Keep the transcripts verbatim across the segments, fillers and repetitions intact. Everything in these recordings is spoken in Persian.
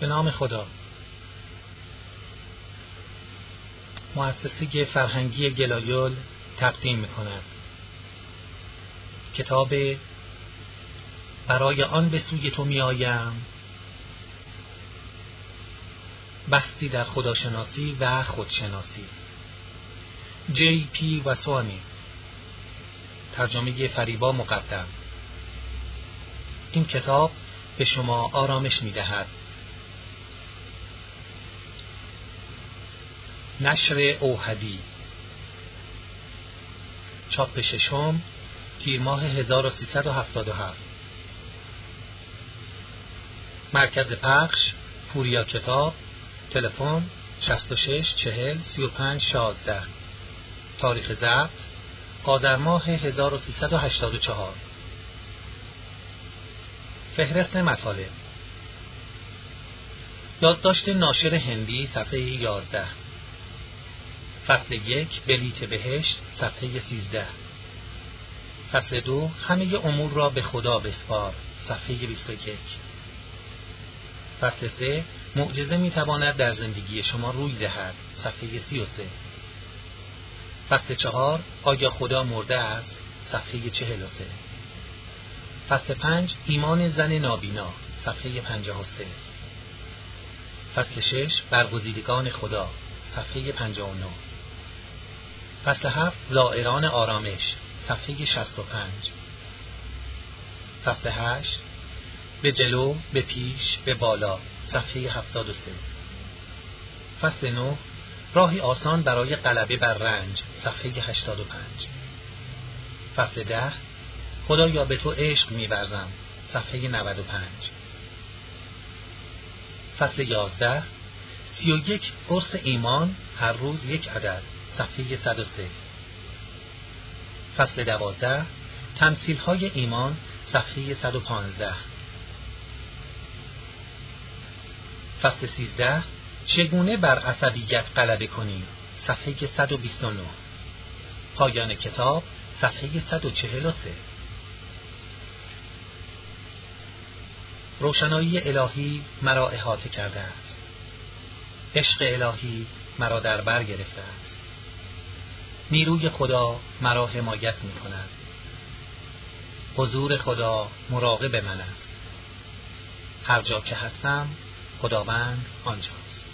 به نام خدا. مؤسسه فرهنگی گلایول تقدیم می‌کند کتاب برای آن به سوی تو می‌آیم، بحثی در خداشناسی و خودشناسی، جی پی واسوانی، ترجمه فریبا مقدم. این کتاب به شما آرامش می‌دهد. نشر اوحدی، چاپ ششم، تیر ماه هزار و سیصد و هفتاد و هفت. مرکز پخش پوریا کتاب. تلفن شصت و شش چهل سی و پنج شانزده. تاریخ ضبط آذر ماه هزار و سیصد و هشتاد و چهار. فهرست مطالب. یادداشت ناشر هندی صفحه یازده. فصل یک بلیت بهشت صفحه سیزده. فصل دو همه امور را به خدا بسپار صفحه بیست و یک. فصل سه معجزه میتواند در زندگی شما روی دهد صفحه سی و سه. فصل چهار آیا خدا مرده است صفحه چهل و سه. فصل پنج ایمان زن نابینا صفحه پنجاه و سه. فصل شش برگزیدگان خدا صفحه پنجاه و نه. فصل هفت زائران آرامش صفحه شصت و پنج. فصل هشت به جلو، به پیش، به بالا صفحه هفتاد و سه. فصل نه راهی آسان برای غلبه بر رنج صفحه هشتاد و پنج. فصل ده خدایا به تو عشق می‌ورزم صفحه نود و پنج. فصل یازده سی و یک قرص ایمان هر روز یک عدد صفحه صد و سه. فصل دوازده تمثیل‌های ایمان صفحه صد و پانزده. فصل سیزده چگونه بر عصبیت غلبه کنیم صفحه صد و بیست و نه. پایان کتاب صفحه صد و چهل و سه. روشنایی الهی مرا احاطه کرده است. عشق الهی مرا در بر گرفته است. نیروی خدا مرا حمایت می کند. حضور خدا مراقب من است. هر جا که هستم خداوند آنجاست.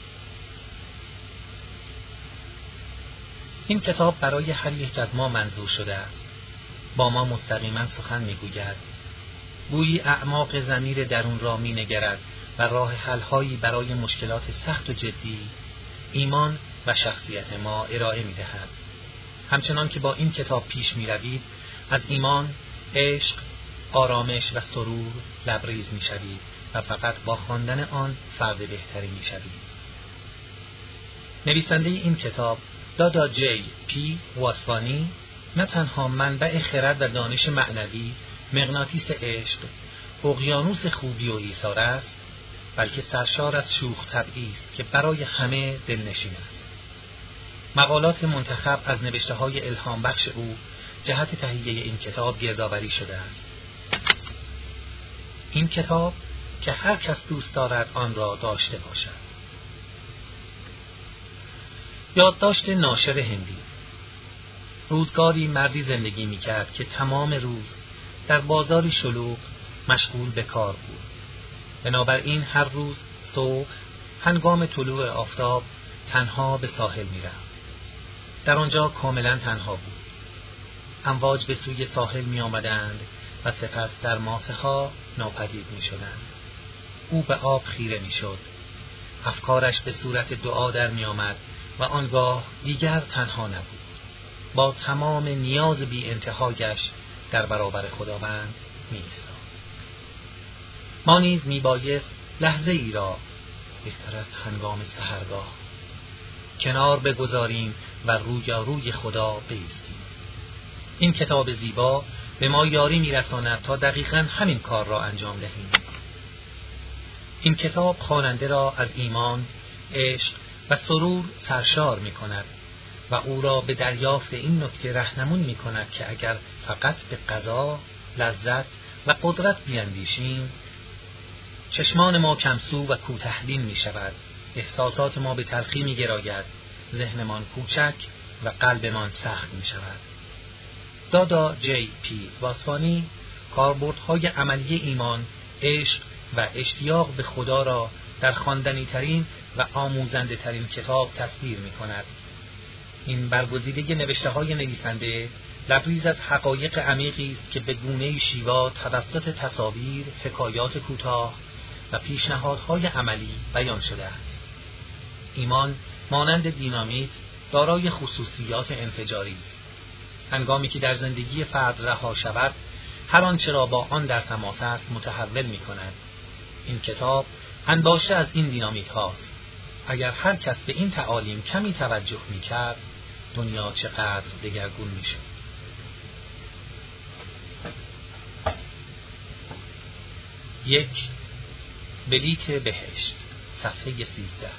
این کتاب برای هر یک از ما منظور شده است. با ما مستقیما سخن می گوید. گویی اعماق ضمیر درون را می نگرد و راه حل‌هایی برای مشکلات سخت و جدی ایمان و شخصیت ما ارائه می دهد. همچنان که با این کتاب پیش می روید، از ایمان، عشق، آرامش و سرور لبریز می شوید و فقط با خواندن آن فرد بهتری می شوید. نویسنده این کتاب دادا جی پی واسوانی نه تنها منبع خرد و دانش معنوی، مغناطیس عشق، اقیانوس خوبی و ایثار است، بلکه سرشار از شوخ طبعی است که برای همه دلنشین است. مقالات منتخب از نوشته‌های الهام بخش او جهت تهیه این کتاب گردآوری شده است. این کتاب که هر کس دوست دارد آن را داشته باشد. یادداشت ناشر هندی. روزگاری مردی زندگی می‌کرد که تمام روز در بازاری شلوغ مشغول به کار بود. بنابراین هر روز صبح هنگام طلوع آفتاب تنها به ساحل می‌رفت. در آنجا کاملا تنها بود. امواج به سوی ساحل می‌آمدند و سپس در ماسه‌ها ناپدید می‌شدند. او به آب خیره می‌شد. افکارش به صورت دعا در می‌آمد و آنگاه دیگر تنها نبود. با تمام نیاز بی انتهایش در برابر خداوند می‌ایستاد. ما نیز میبایست لحظه ای را بهتر از هنگام سحرگاه کنار بگذاریم و رویاروی خدا بایستیم. این کتاب زیبا به ما یاری میرساند تا دقیقاً همین کار را انجام دهیم. این کتاب خواننده را از ایمان، عشق و سرور سرشار می‌کند و او را به دریافت این نکته راهنمون می‌کند که اگر فقط به قضا، لذت و قدرت بیاندیشیم، چشمان ما کمسو و کوته‌بین می شود، احساسات ما به تلخی می گراید، ذهنمان کوچک و قلبمان سخت می شود. دادا جی پی واسوانی کاربردهای عملی ایمان، عشق و اشتیاق به خدا را در خواندنی ترین و آموزنده ترین کتاب تصویر می کند. این برگزیده نوشته های نویسنده لبریز از حقایق عمیقی است که به گونه‌ای شیوا توسط تصاویر، حکایات کوتاه و پیشنهادهای عملی بیان شده است. ایمان مانند دینامیت دارای خصوصیات انفجاری است. هنگامی که در زندگی فرد رها شود، هر آنچه را با آن در تماس است متحول می کند. این کتاب انباشته از این دینامیت هاست. اگر هر کس به این تعالیم کمی توجه می کرد، دنیا چقدر دگرگون می شد. یک، بلیت بهشت، صفحه سیزده.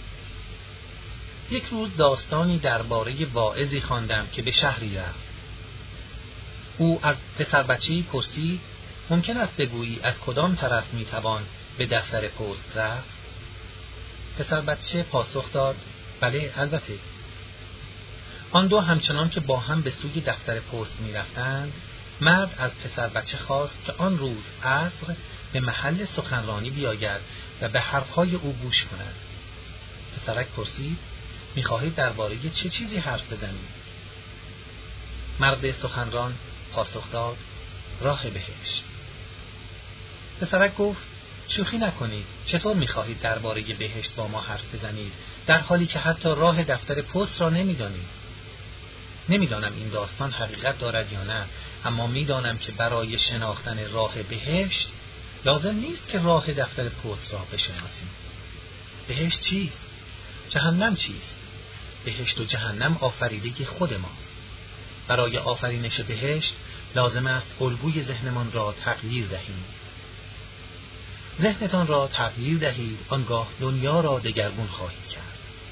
یک روز داستانی درباره واعظی خواندم که به شهری رفت. او از پسر بچه‌ای پرسید ممکن است بگویی از کدام طرف میتوان به دفتر پست رفت؟ پسر بچه پاسخ داد بله البته. آن دو همچنان که با هم به سوی دفتر پست میرفتند، مرد از پسر بچه خواست که آن روز عصر به محل سخنرانی بیاید و به حرفهای او گوش کند. پسرک پرسید میخواهید درباره چه چیزی حرف بزنید؟ مرد سخنران پاسخ داد راه بهشت. پسرک گفت شوخی نکنید، چطور میخواهید درباره بهشت با ما حرف بزنید در حالی که حتی راه دفتر پست را نمیدانید؟ نمیدانم این داستان حقیقت دارد یا نه، اما میدانم که برای شناختن راه بهشت لازم نیست که راه دفتر پست را بشناسیم. بهشت چیست؟ جهنم چیست؟ بهشت و جهنم آفریده خود ماست. برای آفرینش بهشت لازم است الگوی ذهنمان را تغییر دهیم. ذهنتان را تغییر دهید، آنگاه دنیا را دگرگون خواهید کرد.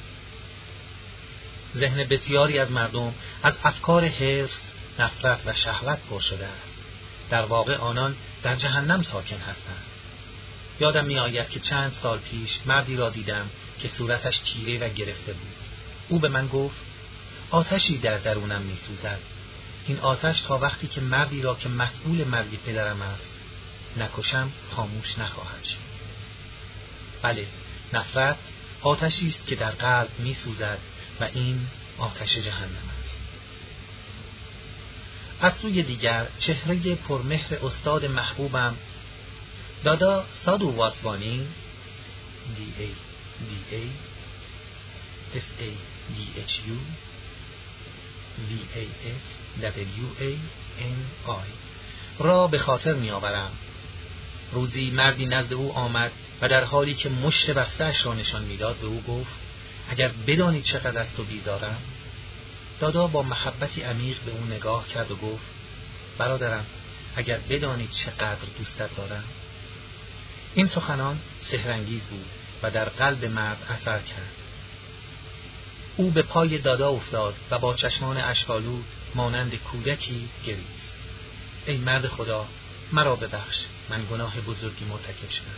ذهن بسیاری از مردم از افکار حرص، نفرت و شهوت پر شده است. در واقع آنان در جهنم ساکن هستند. یادم می آید که چند سال پیش مردی را دیدم که صورتش تیره و گرفته بود. او به من گفت آتشی در درونم می سوزد. این آتش تا وقتی که مردی را که مسئول مرگ پدرم است نکشم خاموش نخواهد شد. بله، نفرت آتشی است که در قلب می سوزد و این آتش جهنم است. از سوی دیگر چهره پرمهر استاد محبوبم دادا سادو واسوانی دی ای دی ای اس ای دی اچ یو وی ای اس دبلیو ای ان آی را به خاطر می آورم. روزی مردی نزد او آمد و در حالی که مشت بسته‌اش را نشان میداد به او گفت اگر بدانید چقدر از تو بیزارم. دادا با محبتی عمیق به او نگاه کرد و گفت برادرم اگر بدانید چقدر دوستت دارم. این سخنان سحرانگیز بود و در قلب مرد اثر کرد. او به پای دادا افتاد و با چشمان اشک‌آلود مانند کودکی گریست. ای مرد خدا، مرا ببخش، من گناه بزرگی مرتکب شدم.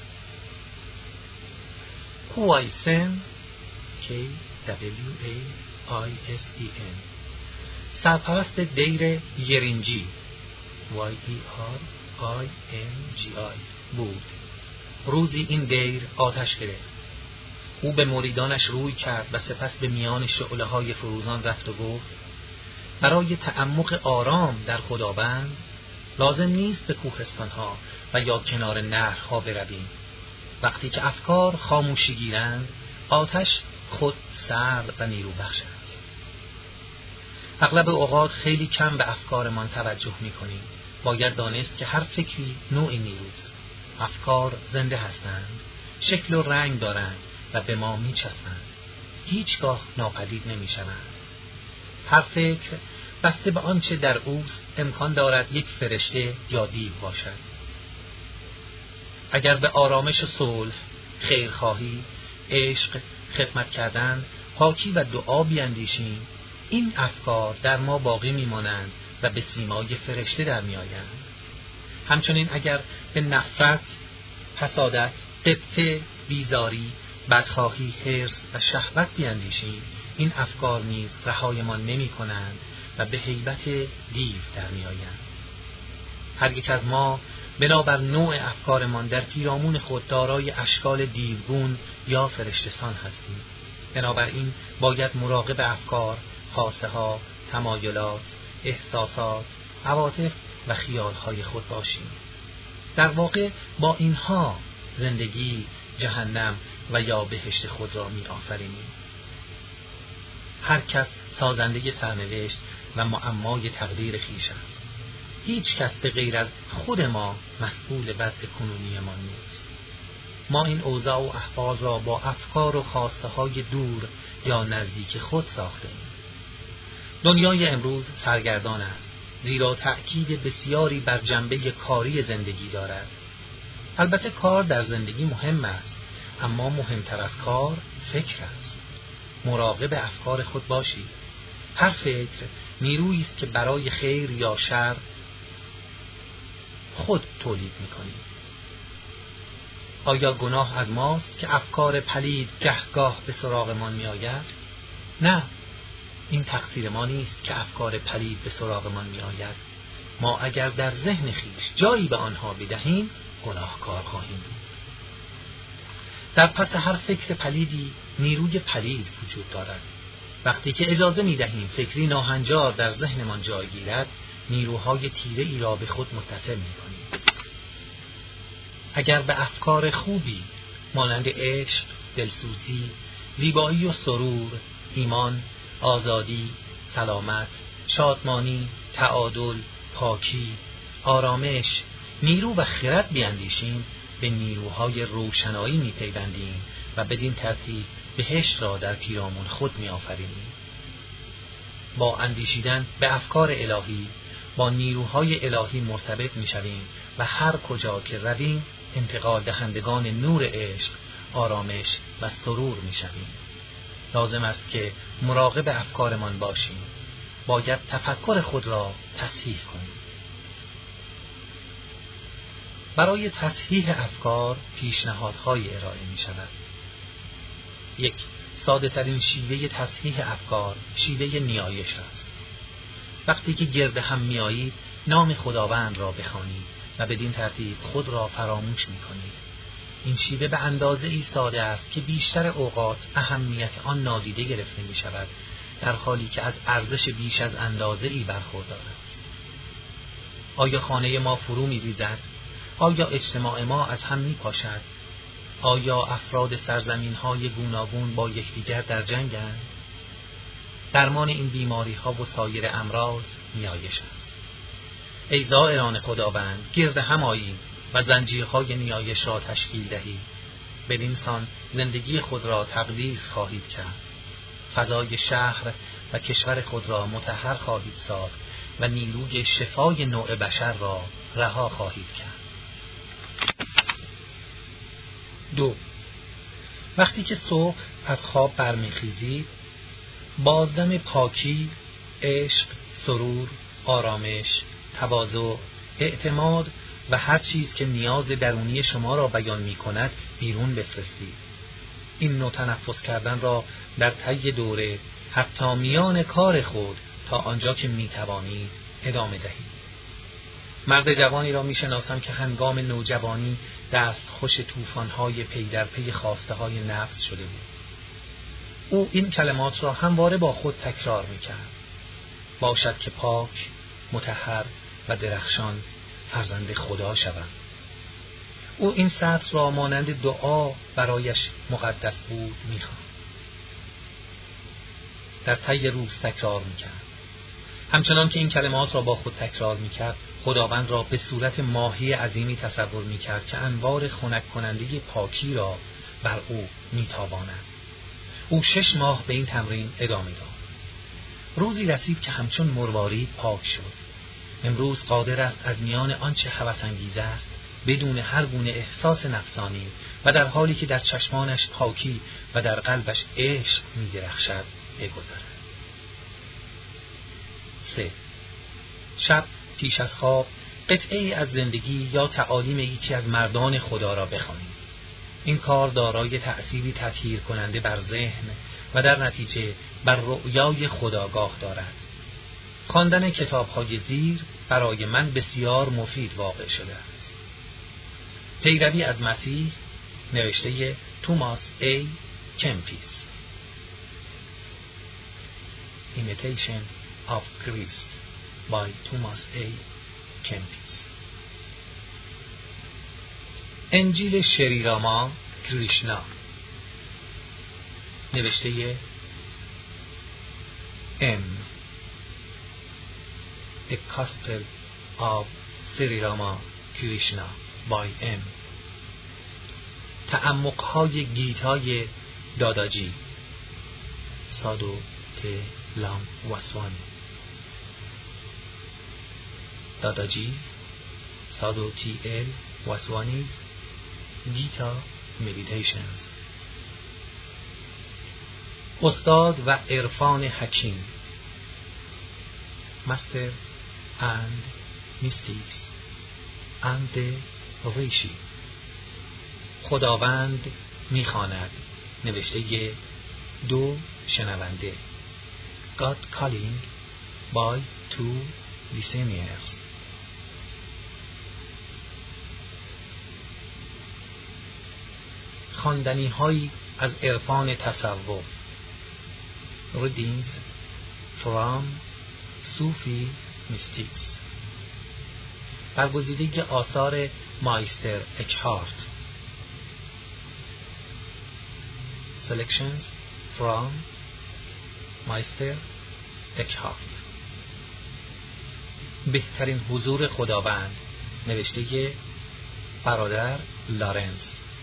کوایسن کی دبلیو ای آی اس ای ان سرپرست دیر یرینجی وای ای آر آی ان جی آی بود. روزی این دیر آتش گرفت. او به مریدانش روی کرد و سپس به میان شعله‌های فروزان رفت و گفت برای تعمق آرام در خداوند لازم نیست به کوهستان‌ها و یا کنار نهرها برویم. وقتی که افکار خاموشی گیرند، آتش خود سرد و نیرو بخش است. اغلب اوقات خیلی کم به افکارمان توجه می‌کنیم. باید دانست که هر فکری نوعی نیروست. افکار زنده هستند، شکل و رنگ دارند و به ما می‌چسبند. هیچگاه ناپدید نمی‌شوند. هر فکر بسته به آنچه در اوست امکان دارد یک فرشته یا دیو باشد. اگر به آرامش و صلح، خیرخواهی، عشق، خدمت کردن، پاکی و دعا بیندیشیم، این افکار در ما باقی میمانند و به سیمای فرشته در میآیند. همچنین اگر به نفرت، حسادت، غبطه، بیزاری، بدخواهی، حرص و شهوت بیندیشیم، این افکار نیز رهایمان نمی کنند و به هیبت دیو در می آیند. هر یک از ما بنابر نوع افکارمان در پیرامون خود دارای اشکال دیوگون یا فرشته‌سان هستیم. بنابراین باید مراقب افکار، خاصه ها، تمایلات، احساسات، عواطف و خیالهای خود باشیم. در واقع با اینها زندگی، جهنم و یا بهشت خود را می آفرینیم. هر کس سازنده سرنوشت و معمای تقدیر خویش است. هیچ کس به غیر از خود ما مسئول وضع کنونی ما نیست. ما این اوضاع و احوال را با افکار و خواسته های دور یا نزدیک خود ساخته ایم. دنیای امروز سرگردان است، زیرا تأکید بسیاری بر جنبه کاری زندگی دارد. البته کار در زندگی مهم است، اما مهمتر از کار فکر است. مراقب افکار خود باشید. هر فکر نیرویی است که برای خیر یا شر خود تولید می‌کنید. آیا گناه از ماست که افکار پلید گهگاه به سراغمان می‌آید؟ نه، این تقصیر ما نیست که افکار پلید به سراغمان می‌آید. ما اگر در ذهن خویش جایی به آنها بدهیم، گناهکار خواهیم بود. در پس هر فکر پلیدی نیروی پلید وجود دارد. وقتی که اجازه می‌دهیم فکری ناهنجار در ذهنمان جای گیرد، نیروهای تیره ای را به خود متصل می‌کنیم. اگر به افکار خوبی مانند عشق، دلسوزی، زیبایی و سرور، ایمان، آزادی، سلامت، شادمانی، تعادل، پاکی، آرامش، نیرو و خرد بیندیشیم، به نیروهای روشنایی می‌پیوندیم و بدین ترتیب بهشت را در پیرامون خود می‌آفرینیم. با اندیشیدن به افکار الهی با نیروهای الهی مرتبط می‌شویم و هر کجا که رویم انتقال دهندگان نور عشق، آرامش و سرور می‌شویم. لازم است که مراقب افکارمان باشیم. باید تفکر خود را تصحیح کنیم. برای تصحیح افکار پیشنهادهای ارائه می‌شود. یک، ساده ترین شیوه تصحیح افکار شیوه نیایش است. وقتی که گرد هم میایید نام خداوند را بخوانید و بدین ترتیب خود را فراموش می‌کنید. این شیوه به اندازه ای ساده است که بیشتر اوقات اهمیت آن نادیده گرفته می‌شود، در حالی که از ارزش بیش از اندازه ای برخوردار است. آیا خانه ما فرو می‌ریزد؟ آیا اجتماع ما از هم می‌پاشد؟ آیا افراد سرزمین‌های گوناگون با یکدیگر در جنگند؟ درمان این بیماری‌ها و سایر امراض نیایش است. ای زائران خداوند، گرد هم آیید و زنجیرهای نیایش را تشکیل دهید. بدین سان زندگی خود را تقدیس خواهید کرد. فضای شهر و کشور خود را مطهر خواهید ساخت و نیروی شفای نوع بشر را رها خواهید کرد. دو، وقتی که صبح از خواب برمیخیزید، بازدم پاکی، عشق، سرور، آرامش، تواضع، اعتماد و هر چیز که نیاز درونی شما را بیان می کند بیرون بفرستید. این نوع تنفس کردن را در طی دوره حتی میان کار خود تا آنجا که می توانید ادامه دهید. مرد جوانی را می شناسم که هنگام نوجوانی دست خوش طوفان‌های پی در پی خواسته های نفس شده بود. او این کلمات را همواره با خود تکرار می کرد. باشد که پاک، مطهر و درخشان فرزند خدا شوم. او این سطر را مانند دعا برایش مقدس بود می خواند. در طی روز تکرار می کرد. همچنان که این کلمات را با خود تکرار می کرد، خداوند را به صورت ماهی عظیمی تصور می کرد که انوار خنک کننده پاکی را بر او می تاباند. او شش ماه به این تمرین ادامه داد. روزی رسید که همچون مروارید پاک شد. امروز قادر است از میان آنچه هوس‌انگیز است بدون هر گونه احساس نفسانی و در حالی که در چشمانش پاکی و در قلبش عشق می درخشد بگذرد. سه. شب پیش از خواب قطعه‌ای از زندگی یا تعالیم یکی از مردان خدا را بخوانید. این کار دارای تأثیری تطهیر کننده بر ذهن و در نتیجه بر رؤیای خودآگاه دارد. خواندن کتاب‌های زیر برای من بسیار مفید واقع شده است. پیروی از مسیح، نوشته توماس ای کمپیس. Imitation of Christ by Thomas A. Kempis. انجیل شری راما کریشنا، نوشته ام. The Gospel of Sri Rama Krishna by M. تعمق‌های گیتای داداجی، سادو ت لام واسوانی. داداجی سادو تی ال واسوانی گیتا مدیتیشنز. استاد و عرفان حکیم، مستر and mystics and the rishi. خداوند میخواند، نوشته دو شنونده. God calling by two listeners. خواندنی هایی از عرفان تصوف. Readings from Sufi Mystics. برگزیدگی آثار مایستر اکهارت. Selections from مایستر اکهارت. بهترین حضور خداوند، نوشته برادر لارنس.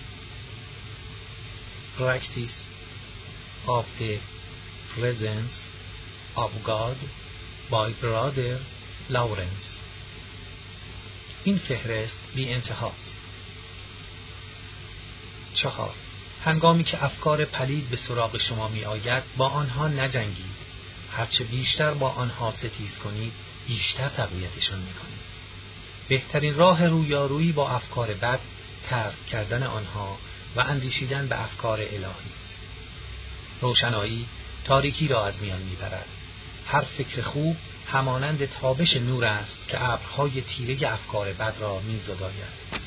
Practice of the presence of God by brother Lawrence. این فهرست بی انتهاست. چهار. هنگامی که افکار پلید به سراغ شما می آید، با آنها نجنگید. هرچه بیشتر با آنها ستیز کنید، بیشتر تقویتشان می کنید. بهترین راه رویارویی با افکار بد، ترک کردن آنها و اندیشیدن به افکار الهی است. روشنایی تاریکی را از میان می برد. هر فکر خوب همانند تابش نور است که ابرهای تیره افکار بد را می زداید.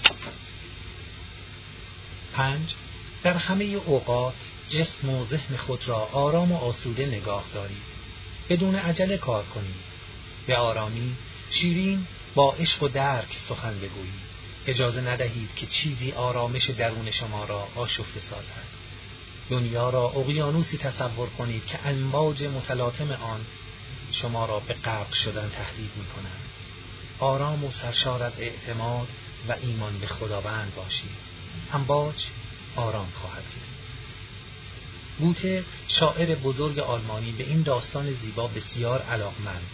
پنج. در همه اوقات جسم و ذهن خود را آرام و آسوده نگاه دارید. بدون عجله کار کنید. به آرامی، شیرین، با عشق و درک سخن بگویید. اجازه ندهید که چیزی آرامش درون شما را آشفته سازد. دنیا را اقیانوسی تصور کنید که امواج متلاطم آن شما را به غرق شدن تهدید می‌کنند. آرام و سرشار از اعتماد و ایمان به خداوند باشید. امواج آرام خواهد گرفت. گوته، شاعر بزرگ آلمانی، به این داستان زیبا بسیار علاقمند.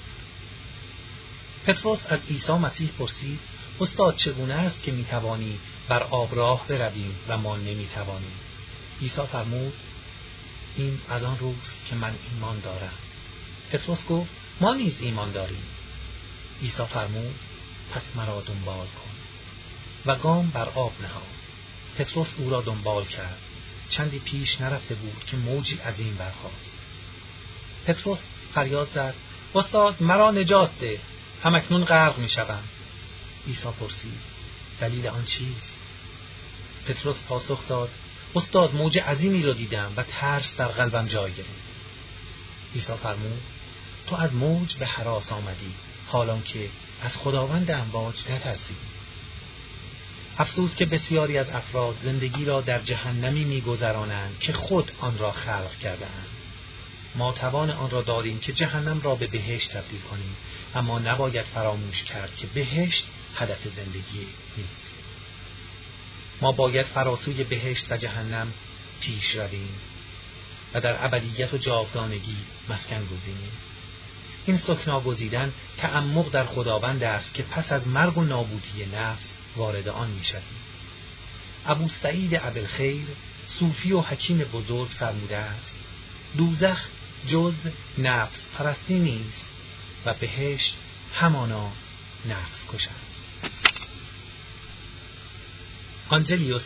پتروس از عیسی مسیح پرسید: استاد، چگونه است که میتوانی بر آب راه برویم و ما نمیتوانیم؟ عیسی فرمود: این از آن روز که من ایمان دارم. پتروس گفت: ما نیز ایمان داریم. عیسی فرمود: پس مرا دنبال کن. و گام بر آب نهاد. پتروس او را دنبال کرد. چندی پیش نرفته بود که موجی عظیم برخاست. پتروس فریاد زد: استاد، مرا نجات ده، همکنون غرق میشوم. عیسی پرسید: دلیل آن چیست؟ پتروس پاسخ داد: استاد، موج عظیمی را دیدم و ترس در قلبم جای گرفت. عیسی فرمود: تو از موج به هراس آمدی، حالان که از خداوند امواج نترسیدی. افسوس که بسیاری از افراد زندگی را در جهنمی می‌گذرانند که خود آن را خلق کرده‌اند. ما توان آن را داریم که جهنم را به بهشت تبدیل کنیم، اما نباید فراموش کرد که بهشت هدف زندگی نیست. ما باید فراسوی بهشت و جهنم پیش رویم و در ابدیت و جاودانگی مسکن گزینیم. این سکنا گزیدن تعمق در خداوند است که پس از مرگ و نابودی نفس وارد آن می‌شویم. ابو سعید ابوالخیر، صوفی و حکیم بزرگ، فرموده است: دوزخ جز نفس پرستی نیست و بهشت همانا نفس کش است. آنجلیوس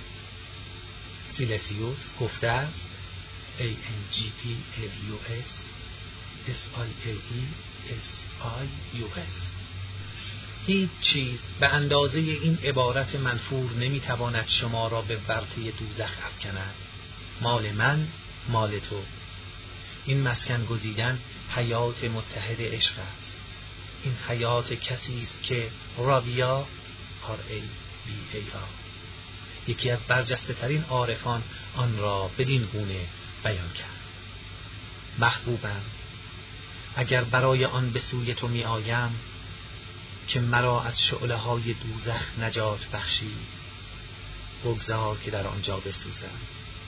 سیلسیوس گفته است A N G P L U S S I A E S I U S هیچ چیز به اندازه این عبارت منفور نمیتواند شما را به ورطه دوزخ افکند. مال من، مال تو. این مسکن گزیدن حیات متحد عشق است. این حیات کسی است که رابیا R A B A R یکی از برجسته ترین عارفان آن را بدین گونه بیان کرد. محبوبم، اگر برای آن به سوی تو می آیم که مرا از شعله های دوزخ نجات بخشی، بگذار که در آنجا بسوزم.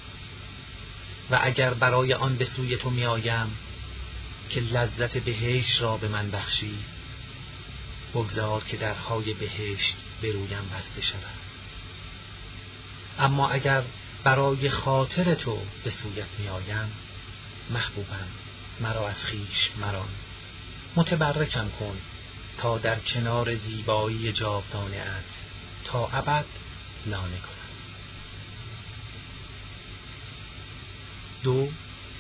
و اگر برای آن به سوی تو می آیم که لذت بهشت را به من بخشی، بگذار که درهای بهشت به رویم بسته شود. اما اگر برای خاطر تو به سویت می آیم، محبوبم، مرا از خویش مران، متبرکم کن تا در کنار زیبایی جاودانه ات تا ابد لانه کنم. دو،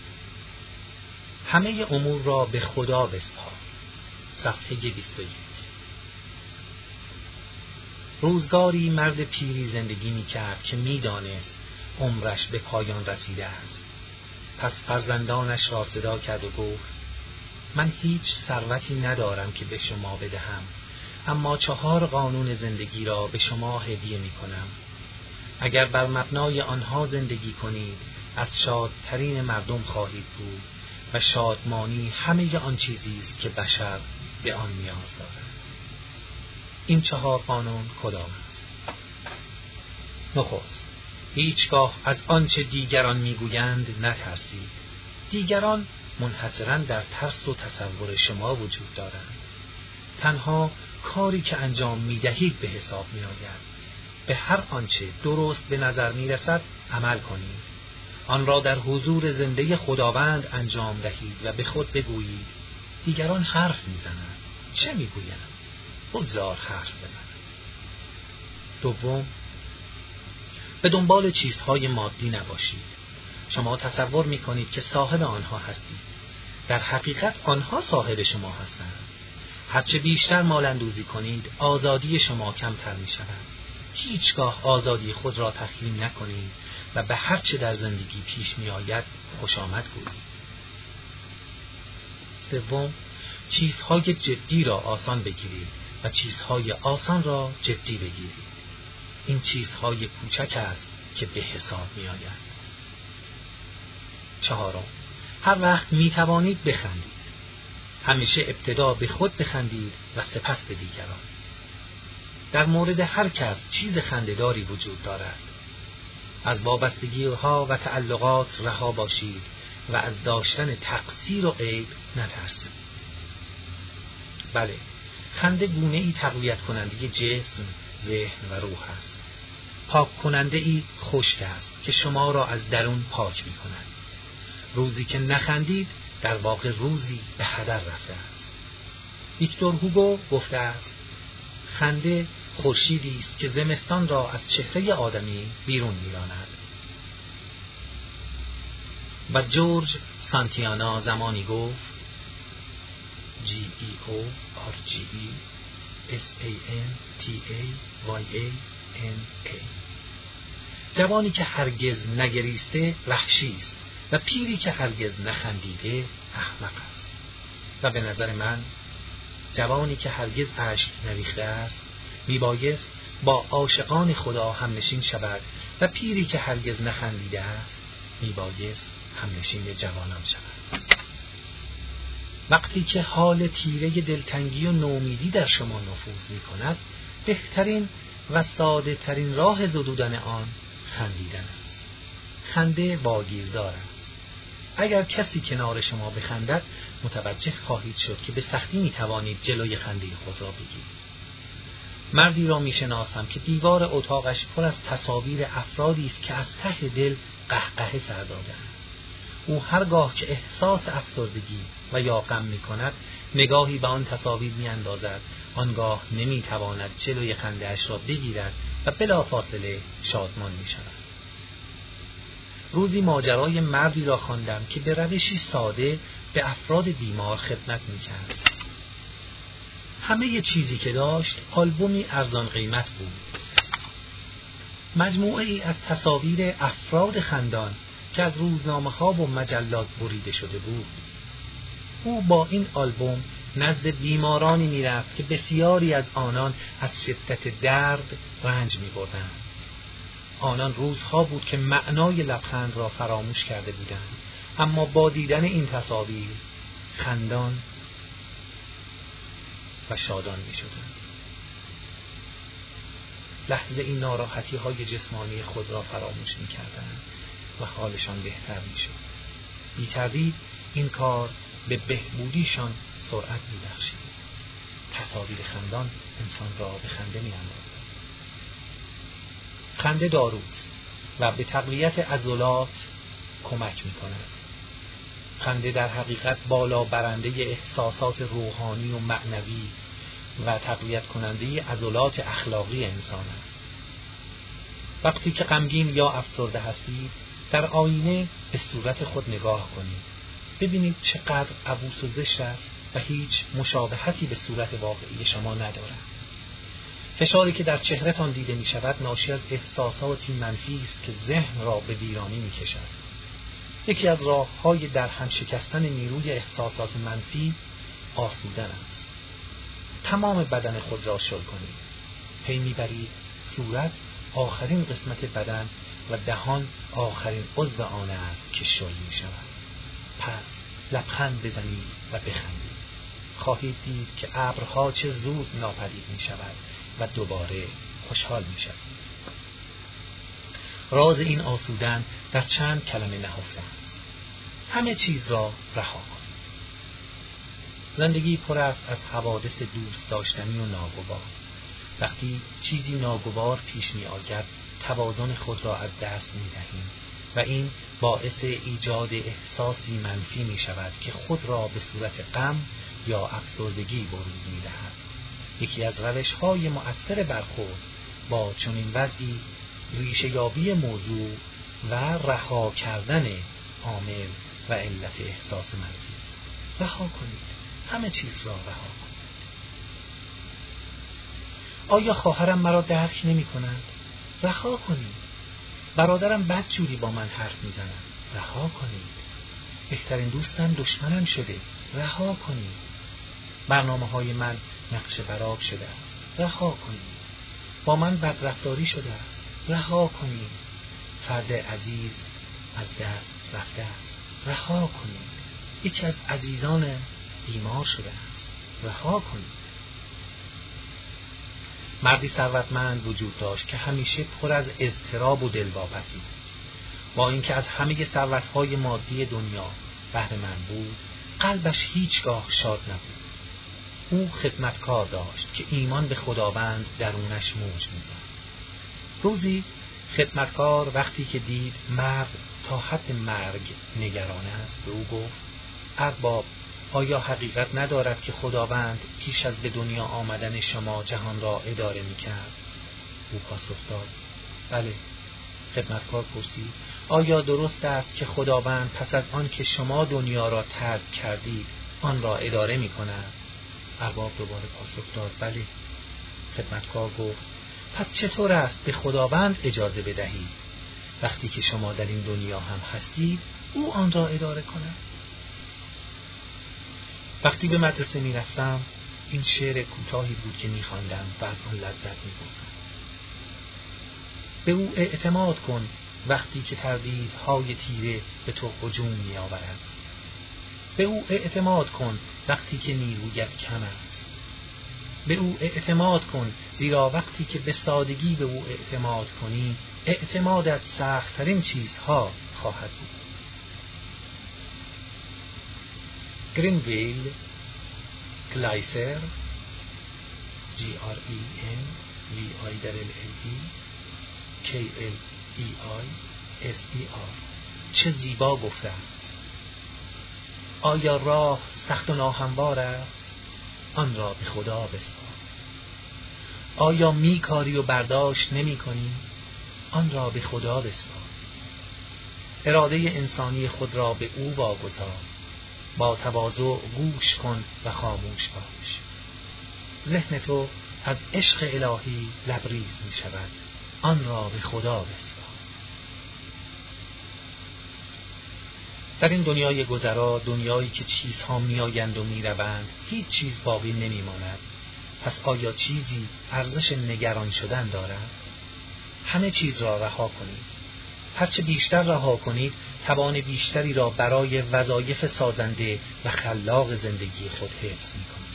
همه امور را به خدا بسپار. صفحه بیست و یک. روزگاری مرد پیری زندگی می کرد که می دانست عمرش به پایان رسیده است. پس فرزندانش را صدا کرد و گفت: من هیچ ثروتی ندارم که به شما بدهم، اما چهار قانون زندگی را به شما هدیه می کنم. اگر بر مبنای آنها زندگی کنید، از شادترین مردم خواهید بود و شادمانی همه آن چیزی است که بشر به آن نیاز دارد. این چهار قانون کدام است؟ نخست، هیچگاه از آنچه دیگران میگویند نترسید. دیگران منحصراً در ترس و تصور شما وجود دارند. تنها کاری که انجام میدهید به حساب میآید. به هر آنچه درست به نظر میرسد عمل کنید. آن را در حضور زنده خداوند انجام دهید و به خود بگویید: دیگران حرف میزنند، چه میگویند؟ بگذار حرف بزنند. دوم، به دنبال چیزهای مادی نباشید. شما تصور میکنید که صاحب آنها هستید. در حقیقت آنها صاحب شما هستند. هرچه بیشتر مال‌اندوزی کنید، آزادی شما کمتر می شود. هیچگاه آزادی خود را تسلیم نکنید و به هر چه در زندگی پیش می آید خوش آمد گویید. سوم، چیزهای جدی را آسان بگیرید و چیزهای آسان را جدی بگیرید. این چیزهای کوچک است که به حساب می آید. چهارم، هر وقت می توانید بخندید. همیشه ابتدا به خود بخندید و سپس به دیگران. در مورد هر کس چیز خنده‌داری وجود دارد. از وابستگی‌ها و تعلقات رها باشید و از داشتن تقصیر و عیب نترسید. بله، خنده گونه‌ای تقویت کننده جسم، ذهن و روح است. پاک کننده ای خشک است که شما را از درون پاک می کند. روزی که نخندید در واقع روزی به هدر رفته است. ویکتور هوگو گفته است: خنده خورشیدی است که زمستان را از چهره آدمی بیرون می‌راند. و جورج سانتیانا زمانی گفت: G E O R G E S A N T A Y A N A جوانی که هرگز نگریسته وحشی است و پیری که هرگز نخندیده احمق است. و به نظر من جوانی که هرگز اشک نریخته است میبایست با عاشقان خدا همنشین شود و پیری که هرگز نخندیده است میبایست همنشین جوانان شود. وقتی که حال تیره دلتنگی و نومیدی در شما نفوذ میکند، بهترین و ساده ترین راه زدودن آن خندیدن است. خنده واگیردار است. اگر کسی کنار شما بخندد، متوجه خواهید شد که به سختی میتوانید جلوی خنده خود را بگیرید. مردی را میشناسم که دیوار اتاقش پر از تصاویر افرادی است که از ته دل قهقه سر دادند. او هرگاه که احساس افسردگی و یا غم میکند، نگاهی به آن تصاویر میاندازد. آنگاه نمیتواند جلوی خنده‌اش را بگیرد و بلافاصله شادمان می شوند. روزی ماجرای مردی را خواندم که به روشی ساده به افراد بیمار خدمت می کرد. همه چیزی که داشت آلبومی ارزان قیمت بود. مجموعه ای از تصاویر افراد خندان که از روزنامه ها و مجلات بریده شده بود. او با این آلبوم نزد بیمارانی می رفت که بسیاری از آنان از شدت درد رنج می بردند. آنان روزها بود که معنای لبخند را فراموش کرده بودند، اما با دیدن این تصاویر خندان و شادان می شدند. لحظه این ناراحتی های جسمانی خود را فراموش می کردند و حالشان بهتر می شد. بی تردید این کار به بهبودیشان سرعت می بخشید. تصاویر خندان انسان را به خنده می اندازد. خنده داروست و به تقویت عضلات کمک می کند. خنده در حقیقت بالا برنده احساسات روحانی و معنوی و تقویت کننده عضلات اخلاقی انسان است. وقتی که غمگین یا افسرده هستید، در آینه به صورت خود نگاه کنید. ببینید چقدر عبوس و زشت است و هیچ مشابهتی به صورت واقعی شما ندارد. فشاری که در چهره‌تان دیده می شود ناشی از احساساتی منفی است که ذهن را به ویرانی می کشد. یکی از راه‌های در هم شکستن نیروی احساسات منفی آسودن است. تمام بدن خود را شل کنید. پی می‌برید صورت آخرین قسمت بدن و دهان آخرین عضو آن است که شل می‌شود. پس لبخند بزنید و بخندید. خواهید دید که ابرها چه زود ناپدید می‌شود و دوباره خوشحال می‌شوید. راز این آسودن در چند کلمه نهفته است. همه چیز را رها کنید. زندگی پر است از حوادث دوست داشتنی و ناگوار. وقتی چیزی ناگوار پیش می آید، توازن خود را از دست می دهیم و این باعث ایجاد احساسی منفی می شود که خود را به صورت غم یا افسردگی بروز می دهد. یکی از روش های مؤثر برخورد با چنین وضعی ریشه یابی موضوع و رها کردن عامل و علت احساس منفی. رها کنید. همه چیز را رها کنید. آیا خواهرم مرا درک نمی کند؟ رها کنید. برادرم بدجوری با من حرف می زند. رها کنید. بهترین دوستم دشمنم شده. رها کنید. برنامه های من نقش برآب شده است. رها کنید. با من بدرفتاری شده است. رها کنید. فرد عزیز از دست رفته است. رها کنید. یکی از عزیزان بیمار شده است. رها کنید. مردی ثروتمند وجود داشت که همیشه پر از اضطراب و دلواپسی. با اینکه از همه ثروت‌های مادی دنیا بهره‌مند بود، قلبش هیچگاه شاد نبود. او خدمتکار داشت که ایمان به خداوند درونش موج می‌زد. روزی خدمتکار وقتی که دید مرد تا حد مرگ نگران است، به او گفت: ارباب، آیا حقیقت ندارد که خداوند پیش از به دنیا آمدن شما جهان را اداره می‌کرد؟ او پاسخ داد: بله. خدمتکار پرسید: آیا درست است که خداوند پس از آن که شما دنیا را ترک کردید آن را اداره می‌کند؟ ارباب دوباره پاسخ داد: بله. خدمتکار گفت: پس چطور است به خداوند اجازه بدهید وقتی که شما در این دنیا هم هستید او آن را اداره کند؟ وقتی به مدرسه می رفتم این شعر کوتاهی بود که می خواندم و از آن لذت می بردم. به او اعتماد کن وقتی که تردیدهای تیره به تو هجوم می آورد. به او اعتماد کن وقتی که نیرویت کم است. به او اعتماد کن زیرا وقتی که به سادگی به او اعتماد کنی اعتمادت سخت‌ترین چیزها خواهد بود. گرینویل کلایسر جی آر ای ان وی آی دبل ال ای کی ال ای آی اس ای آر چه زیبا گفته است: آیا راه سخت و ناهموار است؟ آن را به خدا بسپار. آیا می کاری و برداشت نمی کنی؟ آن را به خدا بسپار. اراده انسانی خود را به او واگذار. با تواضع گوش کن و خاموش باش. ذهن تو از عشق الهی لبریز می شود. آن را به خدا بسپار. در این دنیای گذرا، دنیایی که چیزها می آیند و می روند، هیچ چیز باقی نمی ماند. پس آیا چیزی ارزش نگران شدن دارد؟ همه چیز را رها کنید. هرچه بیشتر رها کنید، توان بیشتری را برای وظایف سازنده و خلاق زندگی خود حفظ می کنید.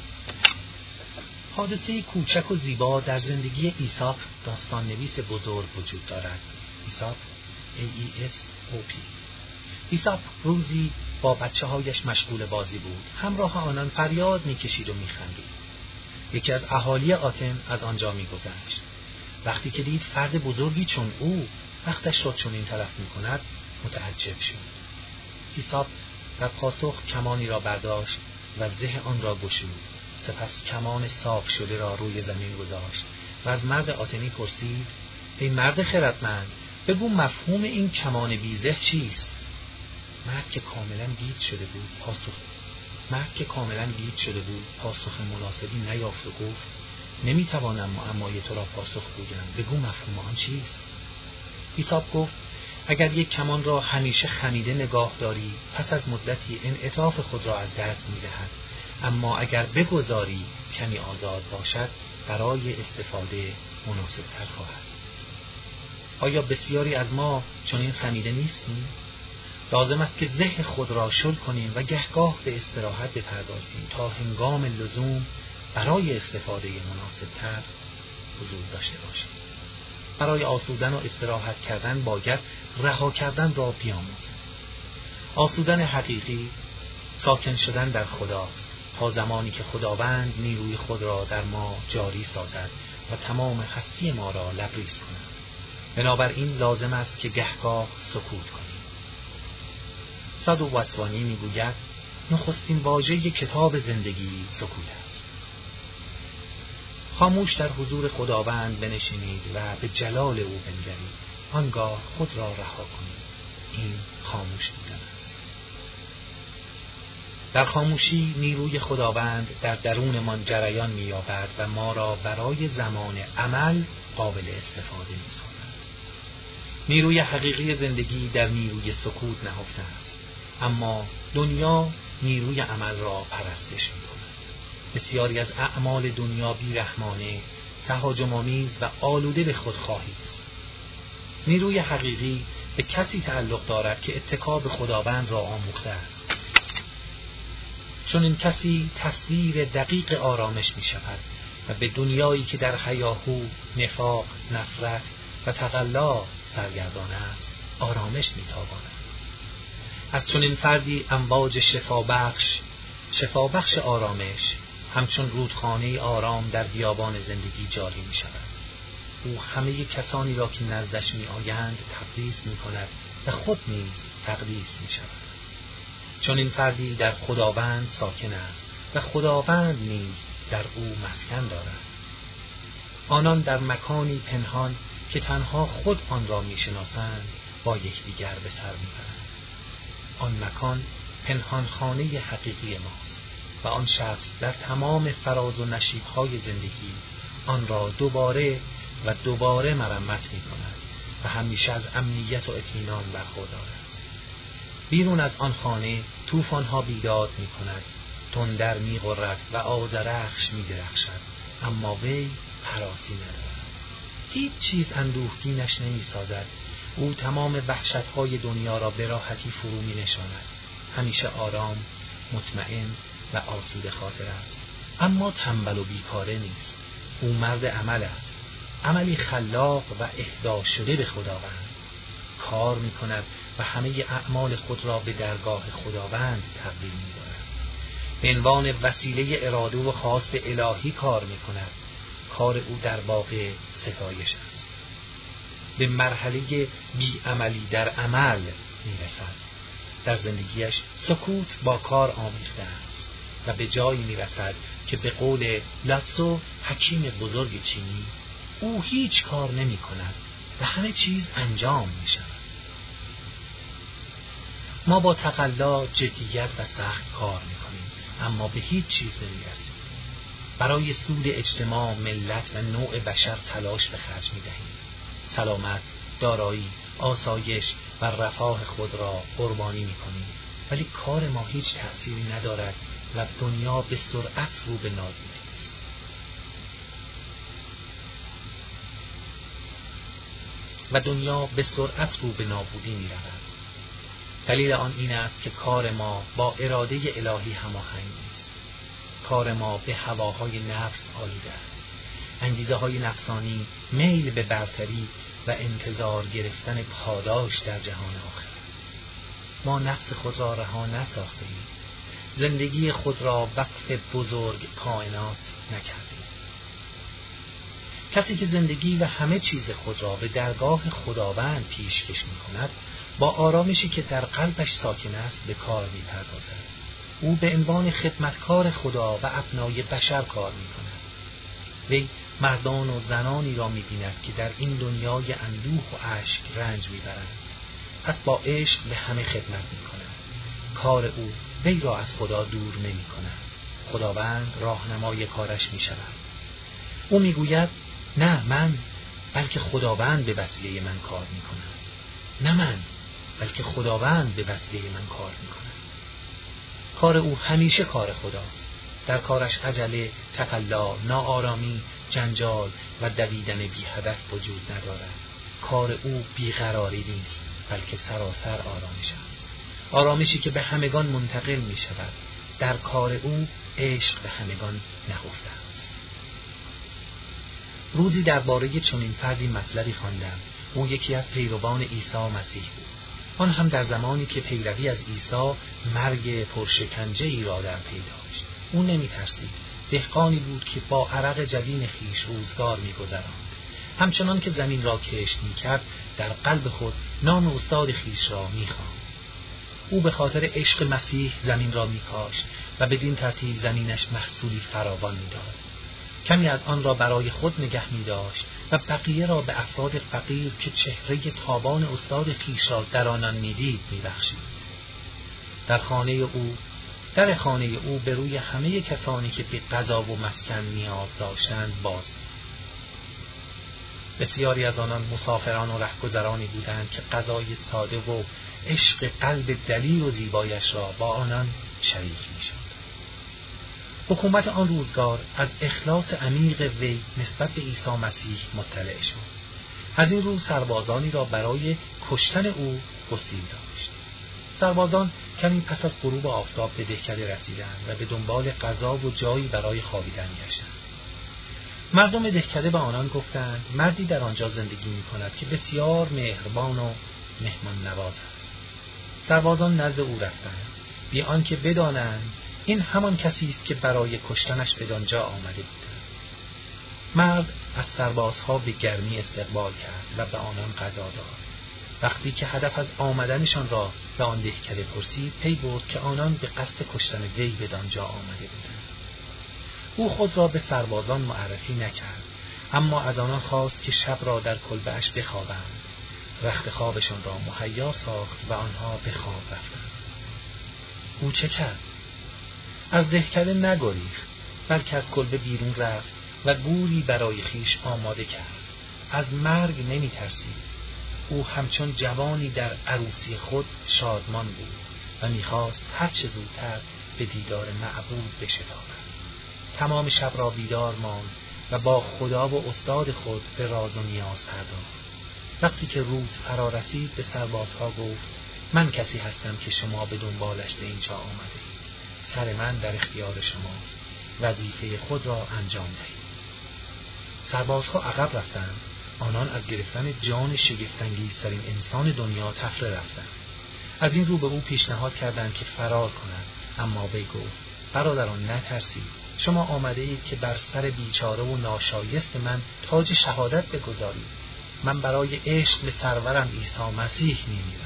حادثه کوچک و زیبا در زندگی ایساپ، داستان نویس بزرگ، وجود دارد. ایساپ ای ای اس او پی. ایساپ روزی با بچه هایش مشغول بازی بود. همراه آنان فریاد می کشید و می خندید. یکی از اهالی آتن از آنجا می گذشت. وقتی که دید فرد بزرگی چون او وقتش را چون این طرف می کند، متعجب شد. ایساپ در پاسخ کمانی را برداشت و زه آن را گشود. سپس کمان صاف شده را روی زمین گذاشت و از مرد آتنی پرسید: ای مرد خردمند، بگو مفهوم این کمان بیزه چیست؟ مرد که کاملا گیج شده بود پاسخ مرد که کاملا گیج شده بود پاسخ مناسبی نیافت و گفت: نمیتوانم معمای تو را پاسخ گویم، بگو مفهوم آن چیست؟ ایساپ گفت: اگر یک کمان را همیشه خمیده نگاه داری، پس از مدتی انعطاف خود را از دست می‌دهد، اما اگر بگذاری کمی آزاد باشد، برای استفاده مناسب‌تر خواهد. آیا بسیاری از ما چنین خمیده نیستیم؟ لازم است که ذهن خود را شل کنیم و گهگاه به استراحت بپردازیم تا هنگام لزوم برای استفاده مناسب‌تر حضور داشته باشیم. برای آسودن و استراحت کردن باید رها کردن را بیاموزیم. آسودن حقیقی ساکن شدن در خداست، تا زمانی که خداوند نیروی خود را در ما جاری سازد و تمام هستی ما را لبریز کند. بنابراین لازم است که گهگاه سکوت کنیم. سادو واسوانی میگوید: نخستین واژه کتاب زندگی سکوت است. خاموش در حضور خداوند بنشینید و به جلال او بنگرید. آنگاه خود را رها کنید. این خاموش بودن است. در خاموشی نیروی خداوند در درونمان جریان می‌یابد و ما را برای زمان عمل قابل استفاده می‌سازد. نیروی حقیقی زندگی در نیروی سکوت نهفته است. اما دنیا نیروی عمل را پرستش می‌کند. بسیاری از اعمال دنیا بی‌رحمانه، تهاجم‌آمیز و آلوده به خودخواهی است. نیروی حقیقی به کسی تعلق دارد که اتکا به خداوند را آموخته است. چون این کسی تصویر دقیق آرامش می‌شود و به دنیایی که در هیاهو، نفاق، نفرت و تقلا سرگردان است، آرامش می‌تاباند. از چنین فردی امواج شفابخش، شفابخش آرامش، همچون رودخانه آرام در بیابان زندگی جاری می شود. او همه کسانی را که نزدش می آیند تقدیس می کند و خود نیز تقدیس می شود. چنین فردی در خداوند ساکن است و خداوند نیز در او مسکن دارد. آنان در مکانی پنهان که تنها خود آن را می شناسند با یکدیگر به سر می برند. آن مکان پنهان خانه حقیقی ماست و آن شخص در تمام فراز و نشیب‌های زندگی آن را دوباره و دوباره مرمت می کند و همیشه از امنیت و اطمینان برخوردار است. بیرون از آن خانه طوفان‌ها بیداد می کند، تندر می غرد و آذرخش می درخشد، اما وی هراسی ندارد. هیچ چیز اندوهگینش نمی سازد. او تمام وحشت‌های دنیا را به راحتی فرو می نشاند. همیشه آرام، مطمئن و آسوده خاطر است. اما تنبل و بیکاره نیست. او مرد عمل است. عملی خلاق و اهدا شده به خداوند. کار می کند و همه اعمال خود را به درگاه خداوند تقدیم می دارد. به عنوان وسیله اراده و خواست الهی کار می کند. کار او در واقع ستایش است. به مرحله بی‌عملی در عمل میرسد. در زندگیش سکوت با کار آمیخته است و به جایی میرسد که به قول لاتسو، حکیم بزرگ چینی، او هیچ کار نمی کند و همه چیز انجام می شود. ما با تقلا، جدیت و سخت کار می کنیم، اما به هیچ چیز نمی رسیم. برای سود اجتماع، ملت و نوع بشر تلاش به خرج می دهیم. سلامت، دارایی، آسایش و رفاه خود را قربانی می کنیم، ولی کار ما هیچ تأثیری ندارد و دنیا به سرعت رو به نابودی است. و دنیا به سرعت رو به نابودی می رود. دلیل آن این است که کار ما با اراده الهی هماهنگ نیست. کار ما به هواهای نفس آلوده است. انگیزه های نفسانی، میل به برتری و انتظار گرفتن پاداش در جهان آخرت. ما نفس خود را رها نساختیم. زندگی خود را وقف بزرگ کائنات نکردیم. کسی که زندگی و همه چیز خود را به درگاه خداوند پیشکش می کند، با آرامشی که در قلبش ساکن است به کار می پردازد. او به عنوان خدمتکار خدا و ابنای بشر کار می کند. وی مردان و زنانی را می بیند که در این دنیای اندوه و اشک رنج می برند. پس با عشق به همه خدمت می کند. کار او وی را از خدا دور نمی کند. خداوند راهنمای کارش می شود. او می گوید نه من، بلکه خداوند به وسیله من کار می کند. نه من، بلکه خداوند به وسیله من کار می کند. کار او همیشه کار خداست. در کارش عجله، تقلا، ناآرامی، جنجال و دویدن بی هدف وجود ندارد. کار او بیقراری نیست، بلکه سراسر آرامش است. آرامشی که به همگان منتقل می شود. در کار او عشق به همگان نهفته است. روزی درباره چنین فردی مطلبی خواندم. او یکی از پیروان عیسی مسیح بود. آن هم در زمانی که پیروی از عیسی مرگ پرشکنجه ای را در پی داشت. او نمی ترسید. دهقانی بود که با عرق جبین خیش روزگار می گذراند. همچنان که زمین را کشت می کرد، در قلب خود نام استاد خیش را می خواند. او به خاطر عشق مسیح زمین را می کاشت و بدین ترتیب زمینش محصولی فراوان می داد. کمی از آن را برای خود نگه می داشت و بقیه را به افراد فقیر که چهره تابان استاد خیش را در آنان می دید می بخشید. در خانه او در خانه او به روی همه کسانی که به غذا و مسکن نیاز داشتند باز. بسیاری از آنان مسافران و رهگذرانی بودند که غذای ساده و عشق قلب دلیر و زیبایش را با آنان شریک می شد. حکومت آن روزگار از اخلاص عمیق وی نسبت به عیسی مسیح مطلع شد. از این رو سربازانی را برای کشتن او گسیل داشت. سربازان کمی پس از غروب آفتاب به دهکده رسیدند و به دنبال غذا و جایی برای خوابیدن گشتند. مردم دهکده به آنان گفتند مردی در آنجا زندگی می کند که بسیار مهربان و مهمان نواز است. سربازان نزد او رفتند بی آنکه بدانند این همان کسی است که برای کشتنش به آنجا آمده بودند. مرد از سربازها به گرمی استقبال کرد و به آنان غذا داد. وقتی که هدف از آمدنشان را به آن دهکده پرسید، پی برد که آنان به قصد کشتن وی به آنجا آمده بودند. او خود را به سربازان معرفی نکرد، اما از آنان خواست که شب را در کلبه‌اش بخوابند. رخت خوابشان را مهیا ساخت و آنها به خواب رفتند. او چه کرد؟ از دهکده نگریخت، بلکه از کلبه بیرون رفت و گوری برای خیش آماده کرد. از مرگ نمی ترسید. او همچون جوانی در عروسی خود شادمان بود و می‌خواست هر چه زودتر به دیدار معبود بشتابد. تمام شب را بیدار ماند و با خدا و استاد خود به راز و نیاز پرداخت. وقتی که روز فرا رسید به سربازها گفت من کسی هستم که شما به دنبالش به اینجا آمده اید. سر من در اختیار شماست. وظیفه خود را انجام دهید. سربازها عقب رفتند. آنان از گرفتن جان شگفت‌انگیزترین انسان دنیا تفره رفتند. از این رو به او پیشنهاد کردند که فرار کند، اما وی گفت برادران نترسید. شما آمده اید که بر سر بیچاره و ناشایست من تاج شهادت بگذارید. من برای عشق به سرورم عیسی مسیح می‌میرم.